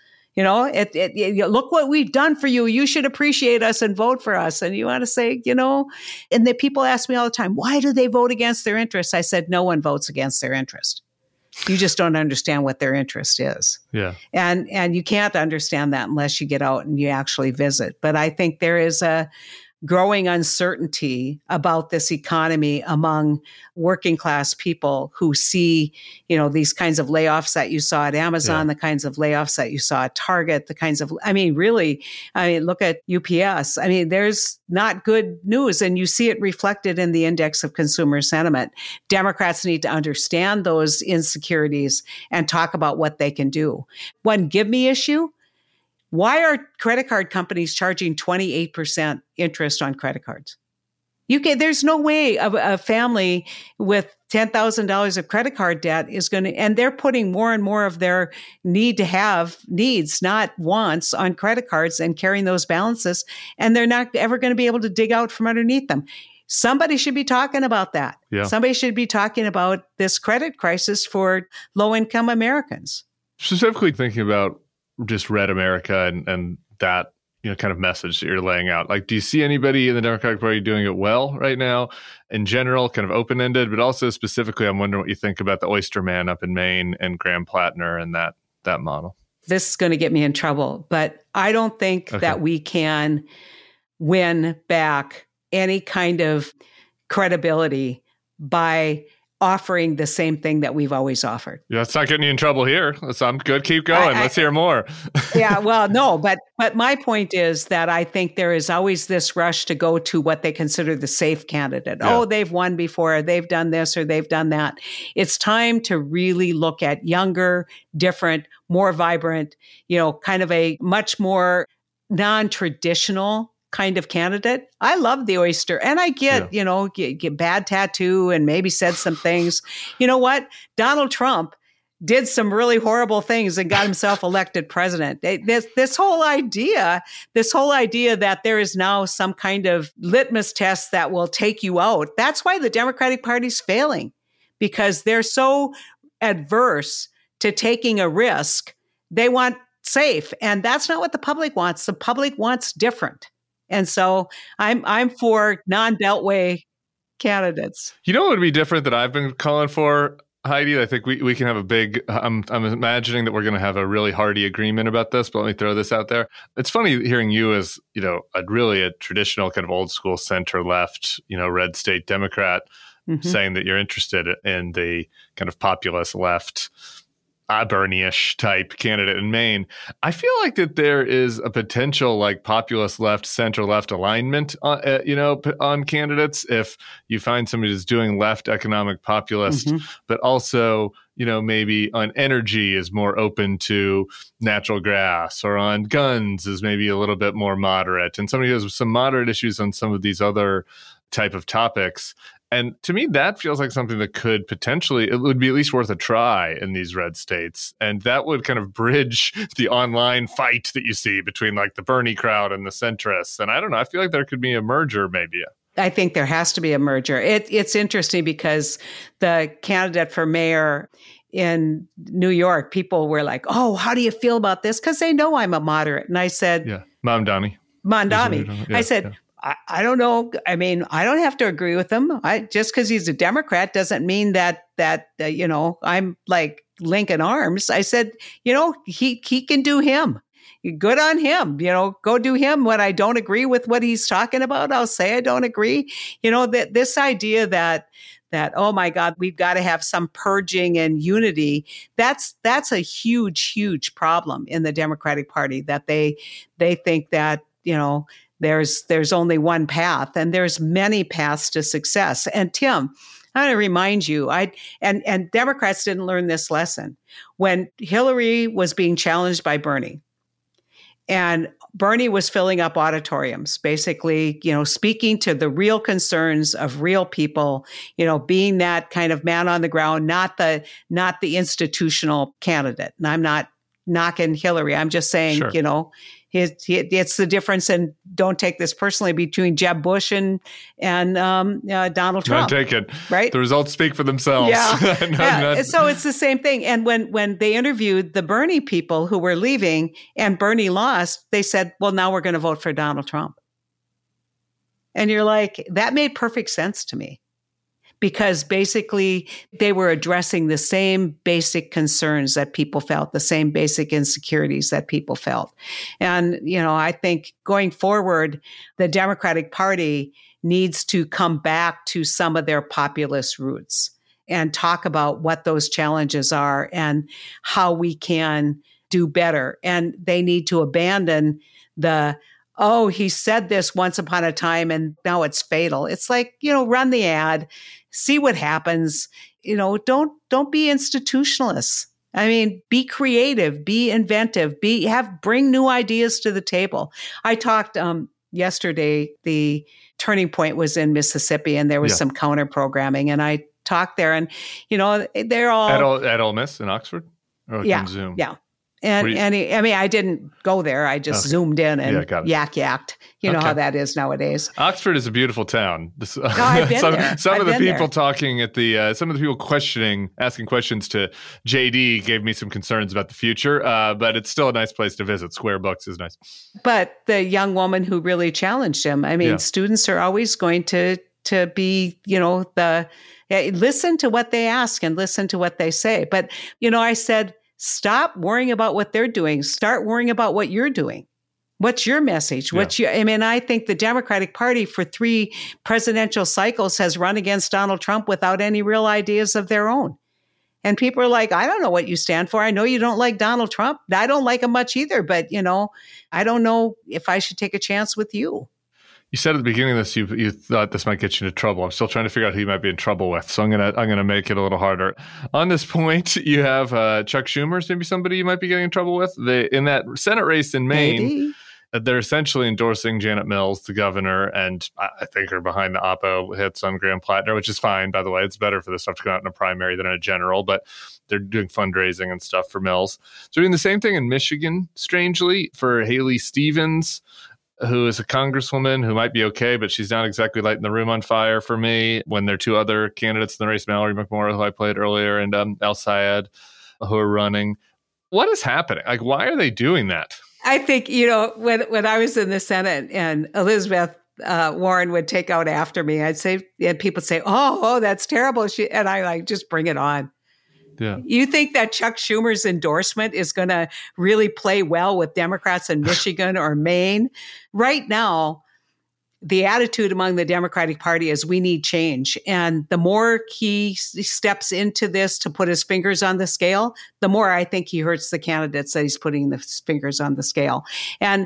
Look what we've done for you. You should appreciate us and vote for us. And you want to say, and the people ask me all the time, why do they vote against their interests? I said, no one votes against their interest. You just don't understand what their interest is. Yeah. And you can't understand that unless you get out and you actually visit. But I think there is a growing uncertainty about this economy among working class people who see, these kinds of layoffs that you saw at Amazon, the kinds of layoffs that you saw at Target, the kinds of, look at UPS. There's not good news, and you see it reflected in the index of consumer sentiment. Democrats need to understand those insecurities and talk about what they can do. One give me issue. Why are credit card companies charging 28% interest on credit cards? There's no way a family with $10,000 of credit card debt is going to, and they're putting more and more of their needs, not wants, on credit cards and carrying those balances, and they're not ever going to be able to dig out from underneath them. Somebody should be talking about that. Yeah. Somebody should be talking about this credit crisis for low-income Americans. Specifically thinking about just Red America and that kind of message that you're laying out. Like, do you see anybody in the Democratic Party doing it well right now? In general, kind of open-ended, but also specifically, I'm wondering what you think about the Oyster Man up in Maine and Graham Plattner and that model. This is going to get me in trouble, but I don't think that we can win back any kind of credibility by offering the same thing that we've always offered. Yeah, it's not getting you in trouble here. I'm good. Keep going. Let's hear more. Yeah, well, no, but my point is that I think there is always this rush to go to what they consider the safe candidate. Yeah. Oh, they've won before, they've done this or they've done that. It's time to really look at younger, different, more vibrant, kind of a much more non-traditional kind of candidate. I love the Oyster, and I get, get bad tattoo and maybe said some things. You know what? Donald Trump did some really horrible things and got himself elected president. This whole idea that there is now some kind of litmus test that will take you out. That's why the Democratic Party's failing, because they're so adverse to taking a risk. They want safe, and that's not what the public wants. The public wants different. And so I'm for non-Beltway candidates. You know what would be different that I've been calling for, Heidi? I think we can have a big, I'm imagining that we're going to have a really hearty agreement about this, but let me throw this out there. It's funny hearing you as, a traditional kind of old school center left, red state Democrat, saying that you're interested in the kind of populist left, Bernie-ish type candidate in Maine. I feel like that there is a potential like populist left, center left alignment, on candidates. If you find somebody who's doing left economic populist, but also, maybe on energy is more open to natural gas, or on guns is maybe a little bit more moderate, and somebody who has some moderate issues on some of these other type of topics. And to me, that feels like something that could potentially, it would be at least worth a try in these red states. And that would kind of bridge the online fight that you see between like the Bernie crowd and the centrists. And I don't know, I feel like there could be a merger maybe. I think there has to be a merger. It's interesting because the candidate for mayor in New York, people were like, oh, how do you feel about this? Because they know I'm a moderate. And I said, Mamdani. Yeah, I said, I don't know. I mean, I don't have to agree with him. Just because he's a Democrat doesn't mean that I'm like linking arms. I said, he can do him. Good on him. Go do him. When I don't agree with what he's talking about, I'll say I don't agree. That this idea that oh my God, we've got to have some purging and unity. That's a huge problem in the Democratic Party, that they think that there's only one path, and there's many paths to success. And Tim, I want to remind you, and Democrats didn't learn this lesson. When Hillary was being challenged by Bernie, and Bernie was filling up auditoriums, basically, speaking to the real concerns of real people, being that kind of man on the ground, not the institutional candidate. And I'm not knocking Hillary. I'm just saying, sure. It's the difference, and don't take this personally, between Jeb Bush and Donald Trump. Don't take it. Right? The results speak for themselves. Yeah. So it's the same thing. And when they interviewed the Bernie people who were leaving and Bernie lost, they said, well, now we're going to vote for Donald Trump. And you're like, that made perfect sense to me. Because basically they were addressing the same basic concerns that people felt, the same basic insecurities that people felt. And, I think going forward, the Democratic Party needs to come back to some of their populist roots and talk about what those challenges are and how we can do better. And they need to abandon oh, he said this once upon a time and now it's fatal. It's like, run the ad, see what happens. Don't be institutionalists. I mean, be creative, be inventive, bring new ideas to the table. I talked yesterday, the Turning Point was in Mississippi, and there was some counter programming, and I talked there, and they're all at Ole Miss in Oxford, or on Zoom. Yeah. And I didn't go there. I just zoomed in and yacked. You know how that is nowadays. Oxford is a beautiful town. I've been there. Some of the people talking at the, some of the people asking questions to JD gave me some concerns about the future. But it's still a nice place to visit. Square Books is nice. But the young woman who really challenged him, students are always going to be, listen to what they ask and listen to what they say. But, I said, stop worrying about what they're doing. Start worrying about what you're doing. What's your message? I think the Democratic Party for 3 presidential cycles has run against Donald Trump without any real ideas of their own. And people are like, I don't know what you stand for. I know you don't like Donald Trump. I don't like him much either, but I don't know if I should take a chance with you. You said at the beginning of this, you thought this might get you into trouble. I'm still trying to figure out who you might be in trouble with, so I'm gonna make it a little harder. On this point, you have Chuck Schumer, maybe somebody you might be getting in trouble with. In that Senate race in Maine, they're essentially endorsing Janet Mills, the governor, and I think are behind the Oppo hits on Graham Plattner, which is fine, by the way. It's better for this stuff to come out in a primary than in a general, but they're doing fundraising and stuff for Mills. So they're doing the same thing in Michigan, strangely, for Haley Stevens, who is a congresswoman who might be okay, but she's not exactly lighting the room on fire for me when there are two other candidates in the race, Mallory McMorrow, who I played earlier, and El Sayed, who are running. What is happening? Like, why are they doing that? I think, when I was in the Senate and Elizabeth Warren would take out after me, I'd say, and people say, oh, that's terrible. And I just bring it on. Yeah. You think that Chuck Schumer's endorsement is going to really play well with Democrats in Michigan or Maine? Right now, the attitude among the Democratic Party is we need change. And the more he steps into this to put his fingers on the scale, the more I think he hurts the candidates that he's putting the fingers on the scale. And,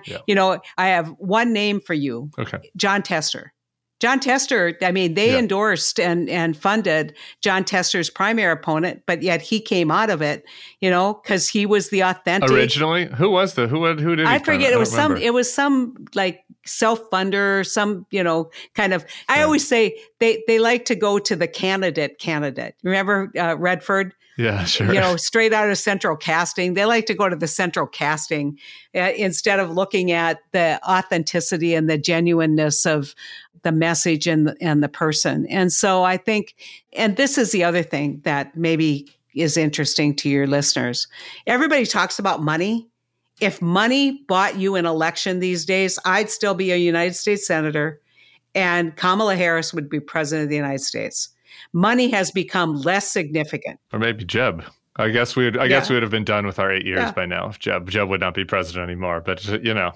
I have one name for you. Okay. Jon Tester. Jon Tester, they endorsed and funded Jon Tester's primary opponent, but yet he came out of it, because he was the authentic. Originally, who did he I forget. It was some like self-funder, some, kind of, I always say they like to go to the candidate. Remember Redford? Yeah, sure. Straight out of central casting. They like to go to the central casting instead of looking at the authenticity and the genuineness of the message and the person. And so I think, and this is the other thing that maybe is interesting to your listeners. Everybody talks about money. If money bought you an election these days, I'd still be a United States senator and Kamala Harris would be president of the United States. Money has become less significant. Or maybe Jeb. I guess we would have been done with our 8 years by now if Jeb would not be president anymore. But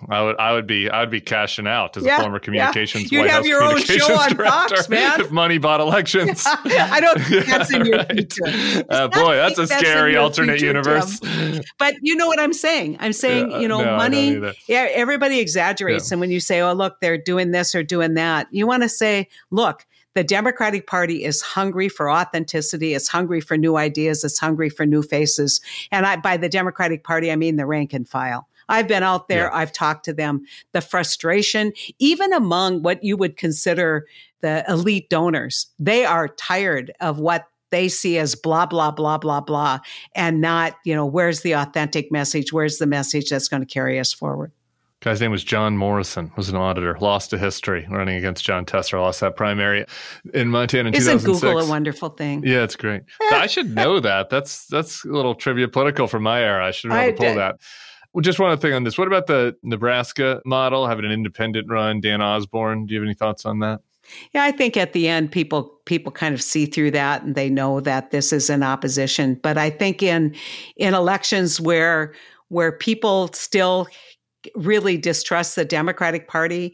I would be cashing out as a former communications You'd White have House your own show on director Fox, man. If money bought elections. I don't think that's in your future. Boy, that's a scary alternate universe. Tim. But you know what I'm saying? I'm saying, money. Yeah, everybody exaggerates, and when you say, "Oh, look, they're doing this or doing that," you want to say, "Look." The Democratic Party is hungry for authenticity. It's hungry for new ideas. It's hungry for new faces. And by the Democratic Party, I mean the rank and file. I've been out there. Yeah. I've talked to them. The frustration, even among what you would consider the elite donors, they are tired of what they see as blah, blah, blah, blah, blah, and not, where's the authentic message? Where's the message that's going to carry us forward? Guy's name was John Morrison, was an auditor, lost to history, running against Jon Tester, lost that primary in Montana in 2006. Isn't Google a wonderful thing? Yeah, it's great. I should know that. That's a little trivia political from my era. I should have pulled that. Well, just one other thing on this. What about the Nebraska model, having an independent run, Dan Osborne? Do you have any thoughts on that? Yeah, I think at the end, people kind of see through that and they know that this is an opposition. But I think in elections where people still really distrust the Democratic Party,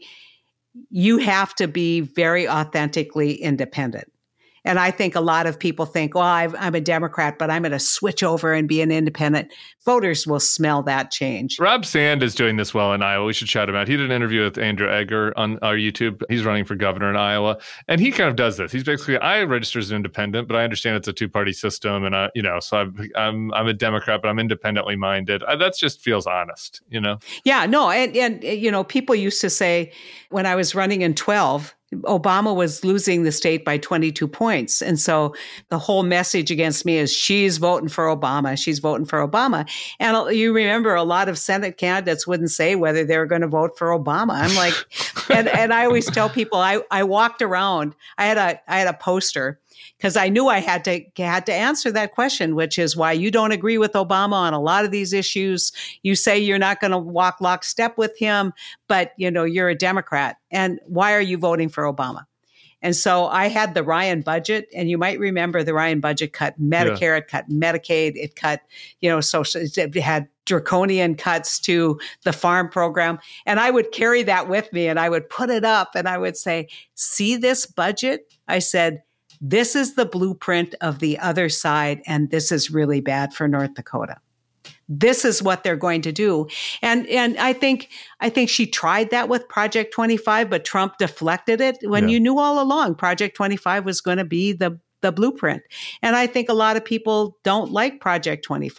you have to be very authentically independent. And I think a lot of people think, well, I'm a Democrat, but I'm going to switch over and be an independent. Voters will smell that change. Rob Sand is doing this well in Iowa. We should shout him out. He did an interview with Andrew Egger on our YouTube. He's running for governor in Iowa. And he kind of does this. He's basically, I register as an independent, but I understand it's a two-party system. And, so I'm a Democrat, but I'm independently minded. That just feels honest, Yeah, no. And people used to say when I was running in 2012, Obama was losing the state by 22 points. And so the whole message against me is she's voting for Obama. She's voting for Obama. And you remember a lot of Senate candidates wouldn't say whether they were going to vote for Obama. I'm like, and I always tell people I walked around, I had a poster because I knew I had to answer that question, which is why you don't agree with Obama on a lot of these issues. You say you're not going to walk lockstep with him, but you're a Democrat. And why are you voting for Obama? And so I had the Ryan budget, and you might remember the Ryan budget cut Medicare, it cut Medicaid, it cut, social, it had draconian cuts to the farm program. And I would carry that with me and I would put it up and I would say, see this budget? I said, this is the blueprint of the other side, and this is really bad for North Dakota. This is what they're going to do. And I think she tried that with Project 25, but Trump deflected it when you knew all along Project 25 was going to be the blueprint. And I think a lot of people don't like Project 25.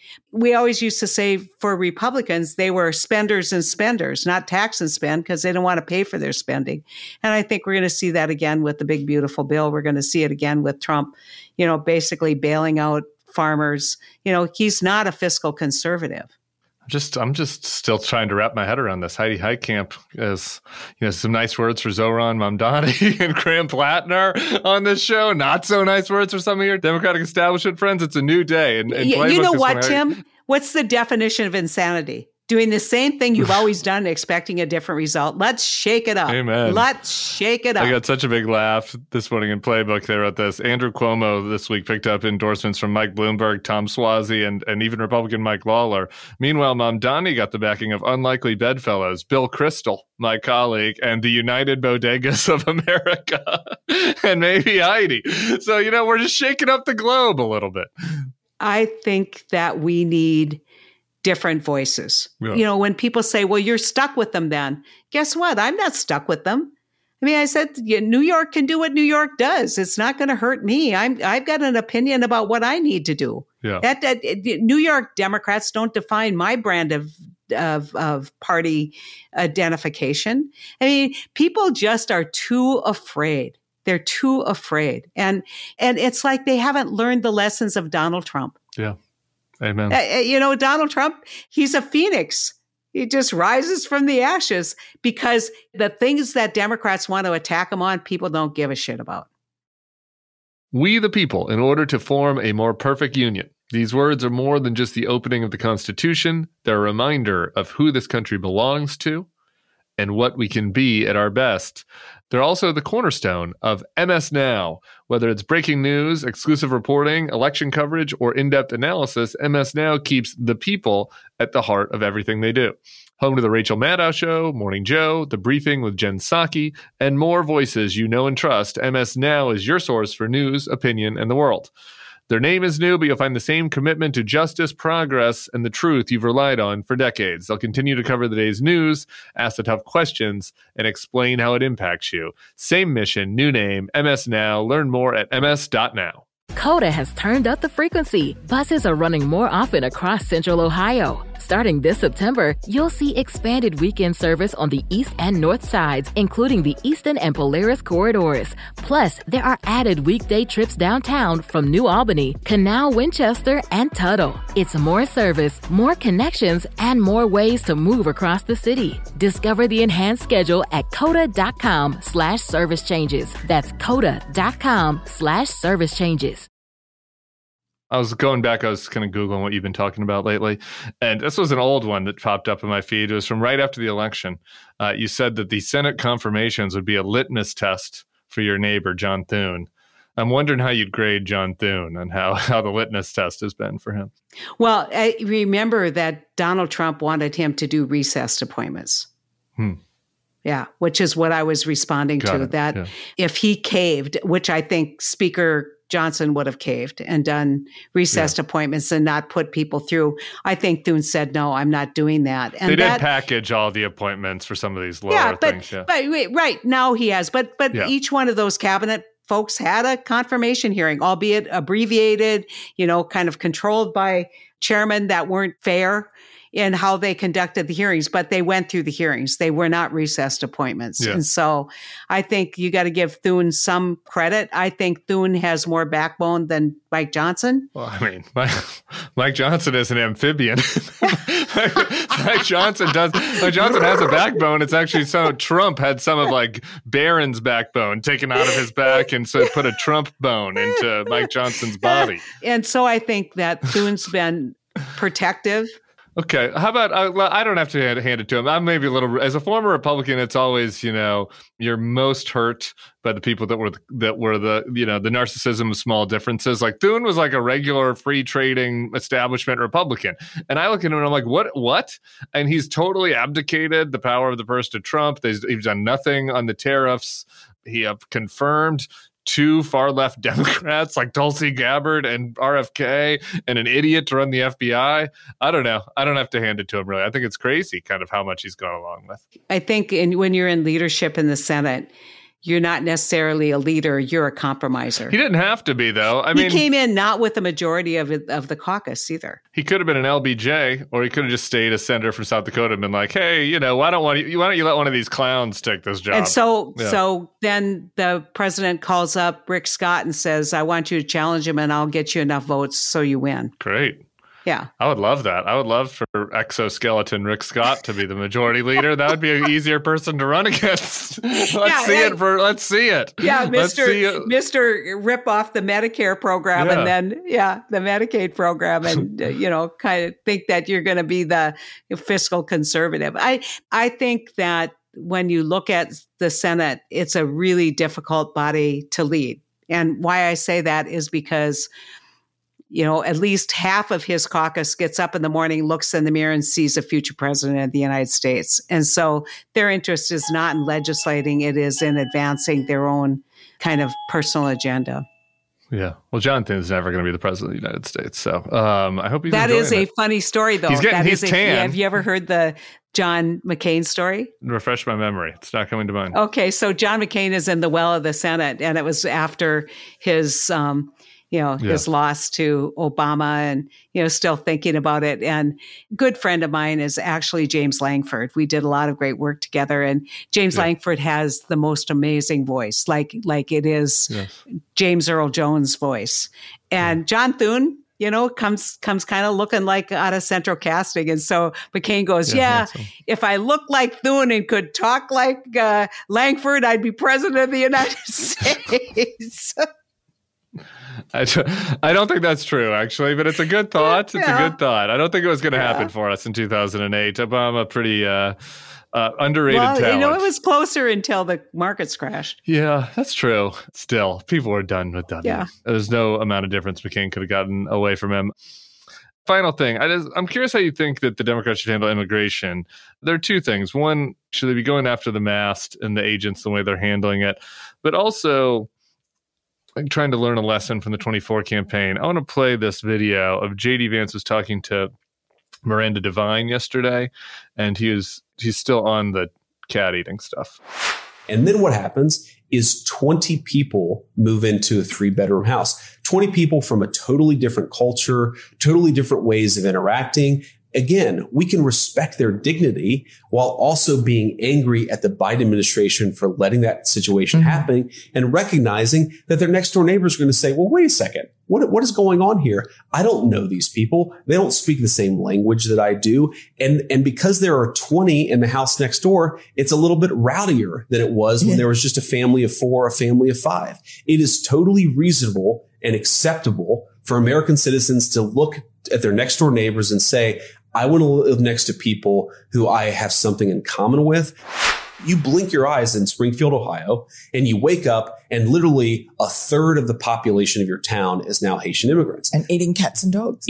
We always used to say for Republicans, they were spenders and spenders, not tax and spend, because they don't want to pay for their spending. And I think we're going to see that again with the big, beautiful bill. We're going to see it again with Trump, basically bailing out farmers. He's not a fiscal conservative. I'm just still trying to wrap my head around this. Heidi Heitkamp has, some nice words for Zohran Mamdani and Graham Plattner on this show. Not so nice words for some of your Democratic establishment friends. It's a new day. And you know what, Tim? What's the definition of insanity? Doing the same thing you've always done, expecting a different result. Let's shake it up. Amen. Let's shake it up. I got such a big laugh this morning in Playbook. They wrote this. Andrew Cuomo this week picked up endorsements from Mike Bloomberg, Tom Suozzi, and even Republican Mike Lawler. Meanwhile, Mamdani got the backing of unlikely bedfellows, Bill Kristol, my colleague, and the United Bodegas of America, and maybe Heidi. So, we're just shaking up the globe a little bit. I think that we need different voices. Yeah. When people say, well, you're stuck with them then. Guess what? I'm not stuck with them. I mean, I said, New York can do what New York does. It's not going to hurt me. I've got an opinion about what I need to do. Yeah. That New York Democrats don't define my brand of party identification. I mean, people just are too afraid. They're too afraid. And it's like they haven't learned the lessons of Donald Trump. Yeah. Amen. Donald Trump, he's a phoenix. He just rises from the ashes because the things that Democrats want to attack him on, people don't give a shit about. We the people, in order to form a more perfect union. These words are more than just the opening of the Constitution. They're a reminder of who this country belongs to and what we can be at our best. They're also the cornerstone of MS Now. Whether it's breaking news, exclusive reporting, election coverage, or in-depth analysis, MS Now keeps the people at the heart of everything they do. Home to The Rachel Maddow Show, Morning Joe, The Briefing with Jen Psaki, and more voices you know and trust, MS Now is your source for news, opinion, and the world. Their name is new, but you'll find the same commitment to justice, progress, and the truth you've relied on for decades. They'll continue to cover the day's news, ask the tough questions, and explain how it impacts you. Same mission, new name, MS Now. Learn more at ms.now. Coda has turned up the frequency. Buses are running more often across Central Ohio. Starting this September, you'll see expanded weekend service on the east and north sides, including the Eastern and Polaris corridors. Plus, there are added weekday trips downtown from New Albany, Canal, Winchester, and Tuttle. It's more service, more connections, and more ways to move across the city. Discover the enhanced schedule at coda.com/service changes. That's coda.com/service changes. I was going back, I was kind of Googling what you've been talking about lately. And this was an old one that popped up in my feed. It was from right after the election. You said that the Senate confirmations would be a litmus test for your neighbor, John Thune. I'm wondering how you'd grade John Thune and how the litmus test has been for him. Well, I remember that Donald Trump wanted him to do recessed appointments. Yeah, which is what I was responding to, that if he caved, which I think Speaker Johnson would have caved and done recessed appointments and not put people through. I think Thune said, no, I'm not doing that. And they did package all the appointments for some of these lower things. But right now he has. But each one of those cabinet folks had a confirmation hearing, albeit abbreviated, kind of controlled by chairmen that weren't fair in how they conducted the hearings, but they went through the hearings. They were not recessed appointments. Yeah. And so I think you got to give Thune some credit. I think Thune has more backbone than Mike Johnson. Well, I mean, Mike Johnson is an amphibian. Mike Johnson has a backbone. It's actually Trump had some of like Barron's backbone taken out of his back and so put a Trump bone into Mike Johnson's body. And so I think that Thune's been protective. Okay. How about, I don't have to hand it to him. I'm maybe a little, as a former Republican, it's always, you're most hurt by the people that were the the narcissism of small differences. Like Thune was like a regular free trading establishment Republican. And I look at him and I'm like, what? And he's totally abdicated the power of the purse to Trump. He's done nothing on the tariffs. He confirmed two far-left Democrats like Tulsi Gabbard and RFK and an idiot to run the FBI. I don't know. I don't have to hand it to him, really. I think it's crazy kind of how much he's gone along with. I think when you're in leadership in the Senate, you're not necessarily a leader, you're a compromiser. He didn't have to be, though. I mean, he came in not with the majority of the caucus either. He could have been an LBJ, or he could have just stayed a senator from South Dakota and been like, hey, why don't you let one of these clowns take this job? And so then the president calls up Rick Scott and says, I want you to challenge him and I'll get you enough votes so you win. Great. Yeah. I would love that. I would love for exoskeleton Rick Scott to be the majority leader. That would be an easier person to run against. Let's see it. Yeah, Mr. Rip off the Medicare program and then, the Medicaid program and, kind of think that you're going to be the fiscal conservative. I think that when you look at the Senate, it's a really difficult body to lead. And why I say that is because at least half of his caucus gets up in the morning, looks in the mirror and sees a future president of the United States. And so their interest is not in legislating, it is in advancing their own kind of personal agenda. Yeah. Well, Jonathan's never going to be the president of the United States. So I hope he's That is a it. funny story, though. He's getting his tan. Have you ever heard the John McCain story? Refresh my memory. It's not coming to mind. Okay. So John McCain is in the well of the Senate, and it was after his his loss to Obama and, still thinking about it. And a good friend of mine is actually James Langford. We did a lot of great work together. And James Langford has the most amazing voice, like it is James Earl Jones' voice. And John Thune, comes kind of looking like out of central casting. And so McCain goes, if I looked like Thune and could talk like Langford, I'd be president of the United States. I don't think that's true, actually, but it's a good thought. It's a good thought. I don't think it was going to happen for us in 2008. Obama, pretty underrated talent. It was closer until the markets crashed. Yeah, that's true. Still, people were done with that. Yeah. There's no amount of difference McCain could have gotten away from him. Final thing, I'm curious how you think that the Democrats should handle immigration. There are two things. One, should they be going after the masked and the agents the way they're handling it? But also, I'm trying to learn a lesson from the 24 campaign. I want to play this video of J.D. Vance was talking to Miranda Devine yesterday, and he's still on the cat eating stuff. And then what happens is 20 people move into a 3-bedroom house, 20 people from a totally different culture, totally different ways of interacting. Again, we can respect their dignity while also being angry at the Biden administration for letting that situation happen and recognizing that their next door neighbors are going to say, well, wait a second. What is going on here? I don't know these people. They don't speak the same language that I do. And because there are 20 in the house next door, it's a little bit rowdier than it was when there was just a family of 4, a family of 5. It is totally reasonable and acceptable for American citizens to look at their next door neighbors and say, I want to live next to people who I have something in common with. You blink your eyes in Springfield, Ohio, and you wake up and literally a third of the population of your town is now Haitian immigrants. And eating cats and dogs.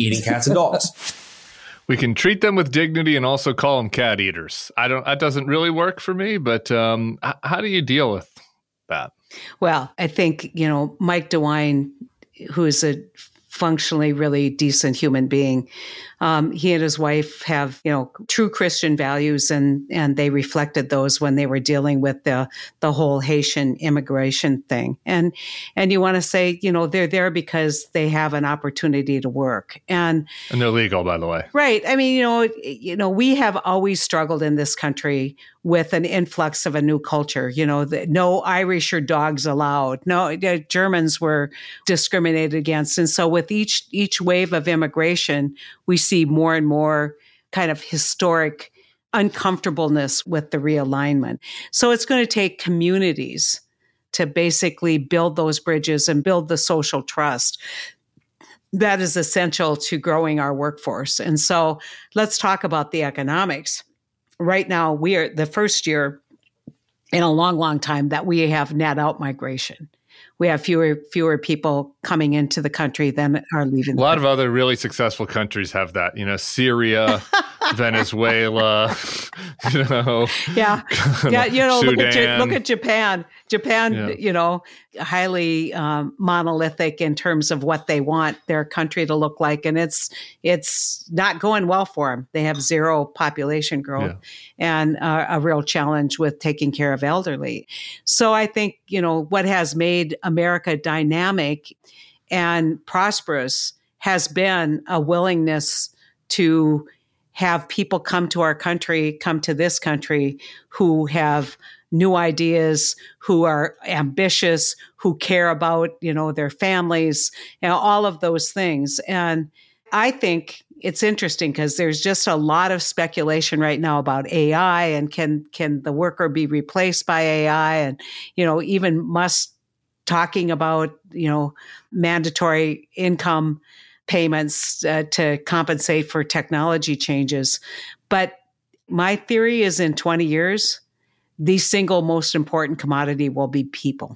We can treat them with dignity and also call them cat eaters. That doesn't really work for me, but how do you deal with that? Well, I think, Mike DeWine, who is a functionally really decent human being. He and his wife have, true Christian values, and they reflected those when they were dealing with the whole Haitian immigration thing. And you want to say, they're there because they have an opportunity to work. And they're legal, by the way. Right. I mean, we have always struggled in this country with an influx of a new culture. No Irish or dogs allowed. No, Germans were discriminated against. And so with each wave of immigration, we see more and more kind of historic uncomfortableness with the realignment. So it's going to take communities to basically build those bridges and build the social trust that is essential to growing our workforce. And so let's talk about the economics. Right now, we are the first year in a long, long time that we have net out migration. We have fewer people coming into the country than are leaving. A lot of other really successful countries have that. Syria, Venezuela, Yeah. Sudan. Look at Japan. Japan, highly monolithic in terms of what they want their country to look like. And it's not going well for them. They have zero population growth and a real challenge with taking care of elderly. So I think, what has made America dynamic and prosperous has been a willingness to have people come to this country who have new ideas, who are ambitious, who care about, their families, all of those things. And I think it's interesting because there's just a lot of speculation right now about AI and can the worker be replaced by AI? And, even Musk talking about, mandatory income payments to compensate for technology changes. But my theory is in 20 years, the single most important commodity will be people.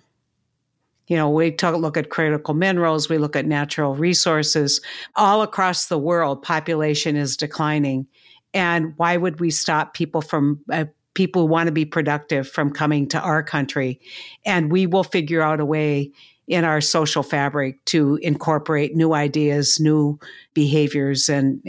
We look at critical minerals, we look at natural resources. All across the world, population is declining. And why would we stop people who want to be productive from coming to our country? And we will figure out a way in our social fabric to incorporate new ideas, new behaviors, and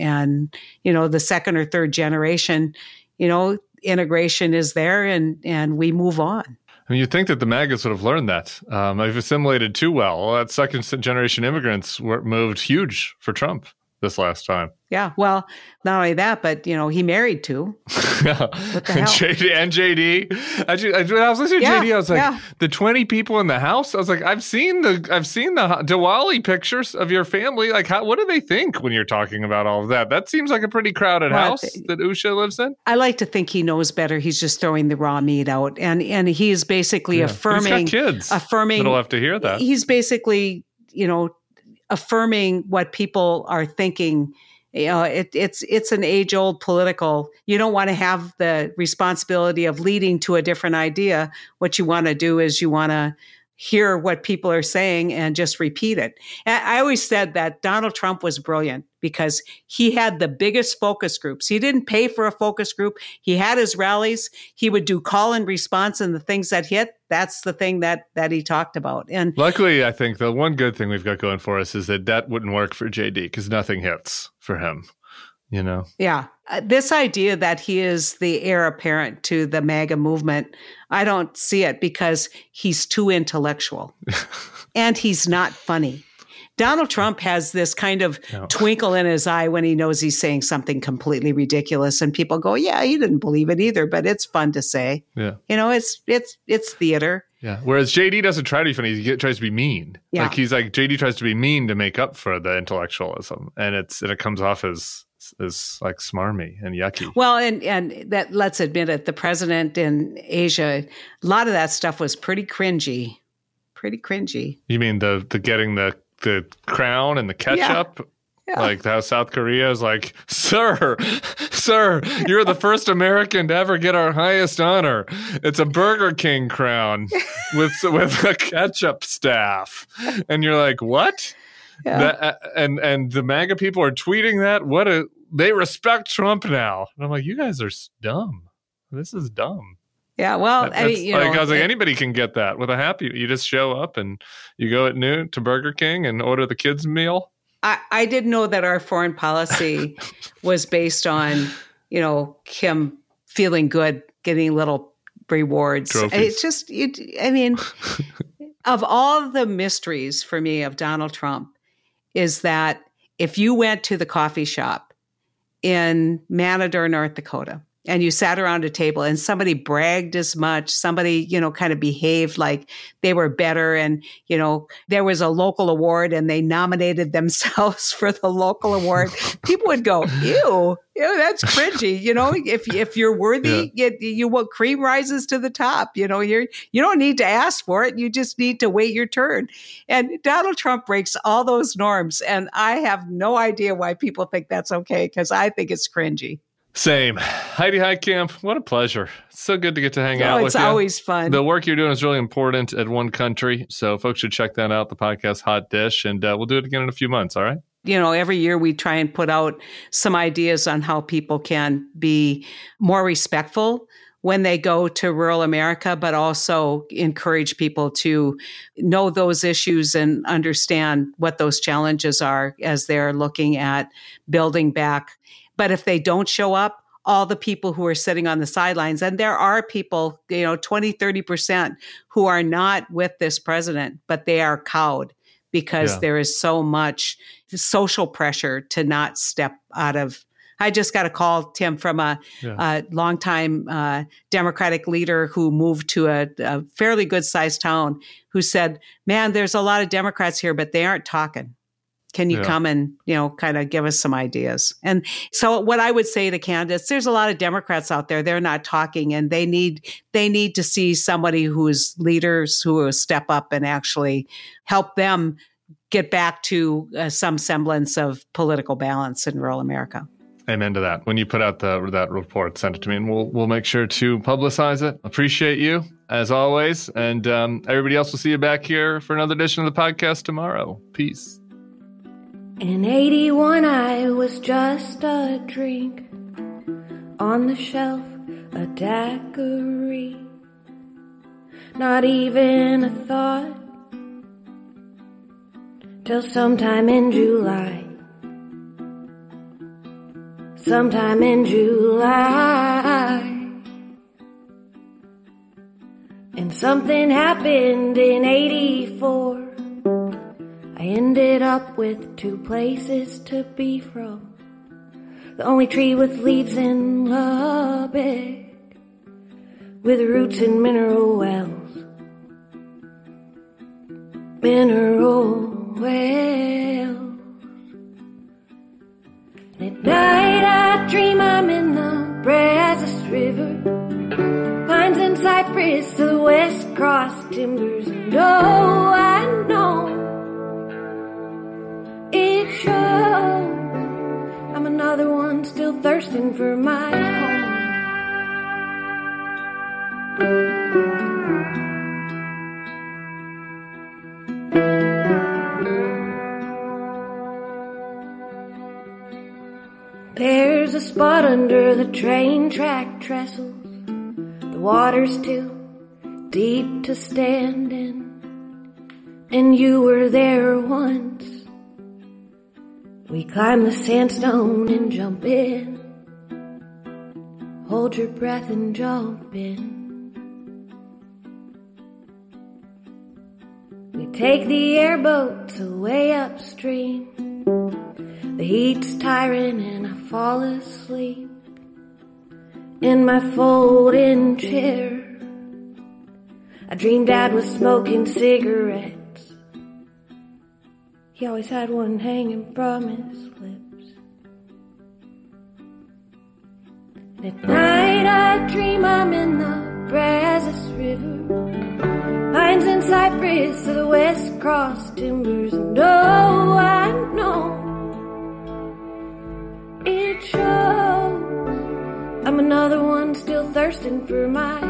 the second or third generation, integration is there and we move on. I mean, you'd think that the MAGAs would have learned that. They've assimilated too well. That second generation immigrants moved huge for Trump this last time. Yeah. Well, not only that, but, he married two. Yeah. What the hell? And JD. When I was listening to JD, I was like, the 20 people in the house, I was like, I've seen the Diwali pictures of your family. Like, what do they think when you're talking about all of that? That seems like a pretty crowded house that Usha lives in. I like to think he knows better. He's just throwing the raw meat out. And he is basically affirming. He's got kids that'll have to hear that. He's basically, affirming what people are thinking. It's an age-old political. You don't want to have the responsibility of leading to a different idea. What you want to do is you want to hear what people are saying and just repeat it. And I always said that Donald Trump was brilliant because he had the biggest focus groups. He didn't pay for a focus group. He had his rallies. He would do call and response, and the things that hit, that's the thing that he talked about. And luckily, I think the one good thing we've got going for us is that wouldn't work for JD because nothing hits for him. Yeah. This idea that he is the heir apparent to the MAGA movement, I don't see it because he's too intellectual and he's not funny. Donald Trump has this kind of twinkle in his eye when he knows he's saying something completely ridiculous, and people go, "Yeah, he didn't believe it either, but it's fun to say." Yeah, it's theater. Yeah. Whereas JD doesn't try to be funny; he tries to be mean. Yeah. JD tries to be mean to make up for the intellectualism, and it comes off as like smarmy and yucky. Well, and that, let's admit it, the president in Asia, a lot of that stuff was pretty cringy. You mean the getting the crown and the ketchup? Yeah. Like how South Korea is like, sir, you're the first American to ever get our highest honor. It's a Burger King crown with a ketchup staff. And you're like, what? Yeah. And the MAGA people are tweeting that. They respect Trump now. And I'm like, you guys are dumb. This is dumb. Yeah, well, I was like, anybody can get that with a happy. You just show up and you go at noon to Burger King and order the kids' meal. I didn't know that our foreign policy was based on, him feeling good, getting little rewards. Trophies. It's just, of all the mysteries for me of Donald Trump is that if you went to the coffee shop in Manador, North Dakota, and you sat around a table and somebody bragged as much, somebody, kind of behaved like they were better. And, there was a local award and they nominated themselves for the local award. People would go, ew, that's cringy. If you're worthy, cream rises to the top. You don't need to ask for it. You just need to wait your turn. And Donald Trump breaks all those norms. And I have no idea why people think that's okay, because I think it's cringy. Same. Heidi Heitkamp, what a pleasure. It's so good to get to hang out with you. It's always fun. The work you're doing is really important at One Country, so folks should check that out, the podcast Hot Dish, and we'll do it again in a few months, all right? Every year we try and put out some ideas on how people can be more respectful when they go to rural America, but also encourage people to know those issues and understand what those challenges are as they're looking at building back. But if they don't show up, all the people who are sitting on the sidelines, and there are people, 20, 30% who are not with this president, but they are cowed because there is so much social pressure to not step out of. I just got a call, Tim, from a longtime Democratic leader who moved to a fairly good-sized town who said, man, there's a lot of Democrats here, but they aren't talking. Can you come and, kind of give us some ideas? And so what I would say to candidates, there's a lot of Democrats out there. They're not talking, and they need to see somebody who's leaders who will step up and actually help them get back to some semblance of political balance in rural America. Amen to that. When you put out that report, send it to me, and we'll make sure to publicize it. Appreciate you, as always. And everybody else will see you back here for another edition of the podcast tomorrow. Peace. In 81, I was just a drink on the shelf, a daiquiri. Not even a thought till sometime in July. Sometime in July. And something happened in 84. I ended up with 2 places to be from. The only tree with leaves in Lubbock, with roots in mineral wells. Mineral wells. At night I dream I'm in the Brazos River, pines and cypress, the West Cross timbers. And oh, I know it shows I'm another one still thirsting for my home. There's a spot under the train track trestles. The water's too deep to stand in, and you were there once. We climb the sandstone and jump in. Hold your breath and jump in. We take the airboats away upstream. The heat's tiring and I fall asleep in my folding chair. I dreamed Dad was smoking cigarettes. He always had one hanging from his lips. And at night I dream I'm in the Brazos River, pines and cypress of the West Cross timbers. And oh, I know it shows I'm another one still thirsting for my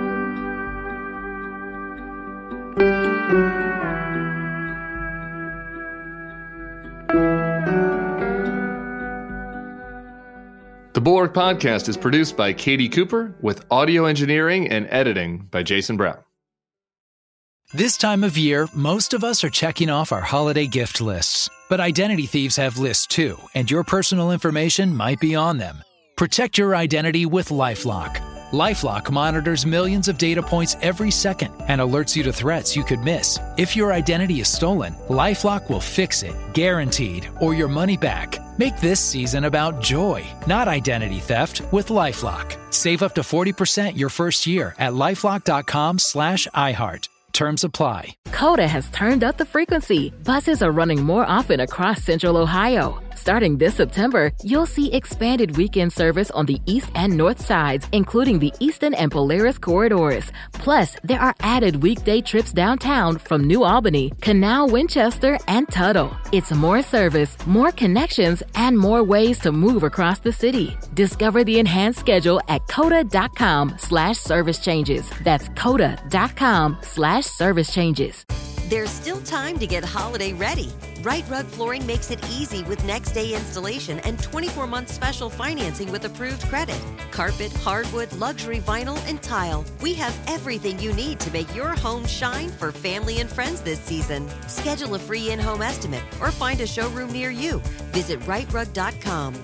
The Bulwark Podcast is produced by Katie Cooper with audio engineering and editing by Jason Brown. This time of year, most of us are checking off our holiday gift lists. But identity thieves have lists too, and your personal information might be on them. Protect your identity with LifeLock. LifeLock monitors millions of data points every second and alerts you to threats you could miss. If your identity is stolen, LifeLock will fix it, guaranteed, or your money back. Make this season about joy, not identity theft, with LifeLock. Save up to 40% your first year at LifeLock.com/iHeart. Terms apply. Coda has turned up the frequency. Buses are running more often across Central Ohio. Starting this September, you'll see expanded weekend service on the east and north sides, including the Eastern and Polaris corridors. Plus, there are added weekday trips downtown from New Albany, Canal, Winchester, and Tuttle. It's more service, more connections, and more ways to move across the city. Discover the enhanced schedule at coda.com/service changes. That's coda.com/service changes. There's still time to get holiday ready. Right Rug Flooring makes it easy with next-day installation and 24-month special financing with approved credit. Carpet, hardwood, luxury vinyl, and tile. We have everything you need to make your home shine for family and friends this season. Schedule a free in-home estimate or find a showroom near you. Visit rightrug.com,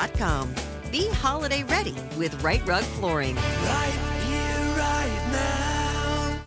RITERUG.com. Be holiday ready with Right Rug Flooring. Right here, right now.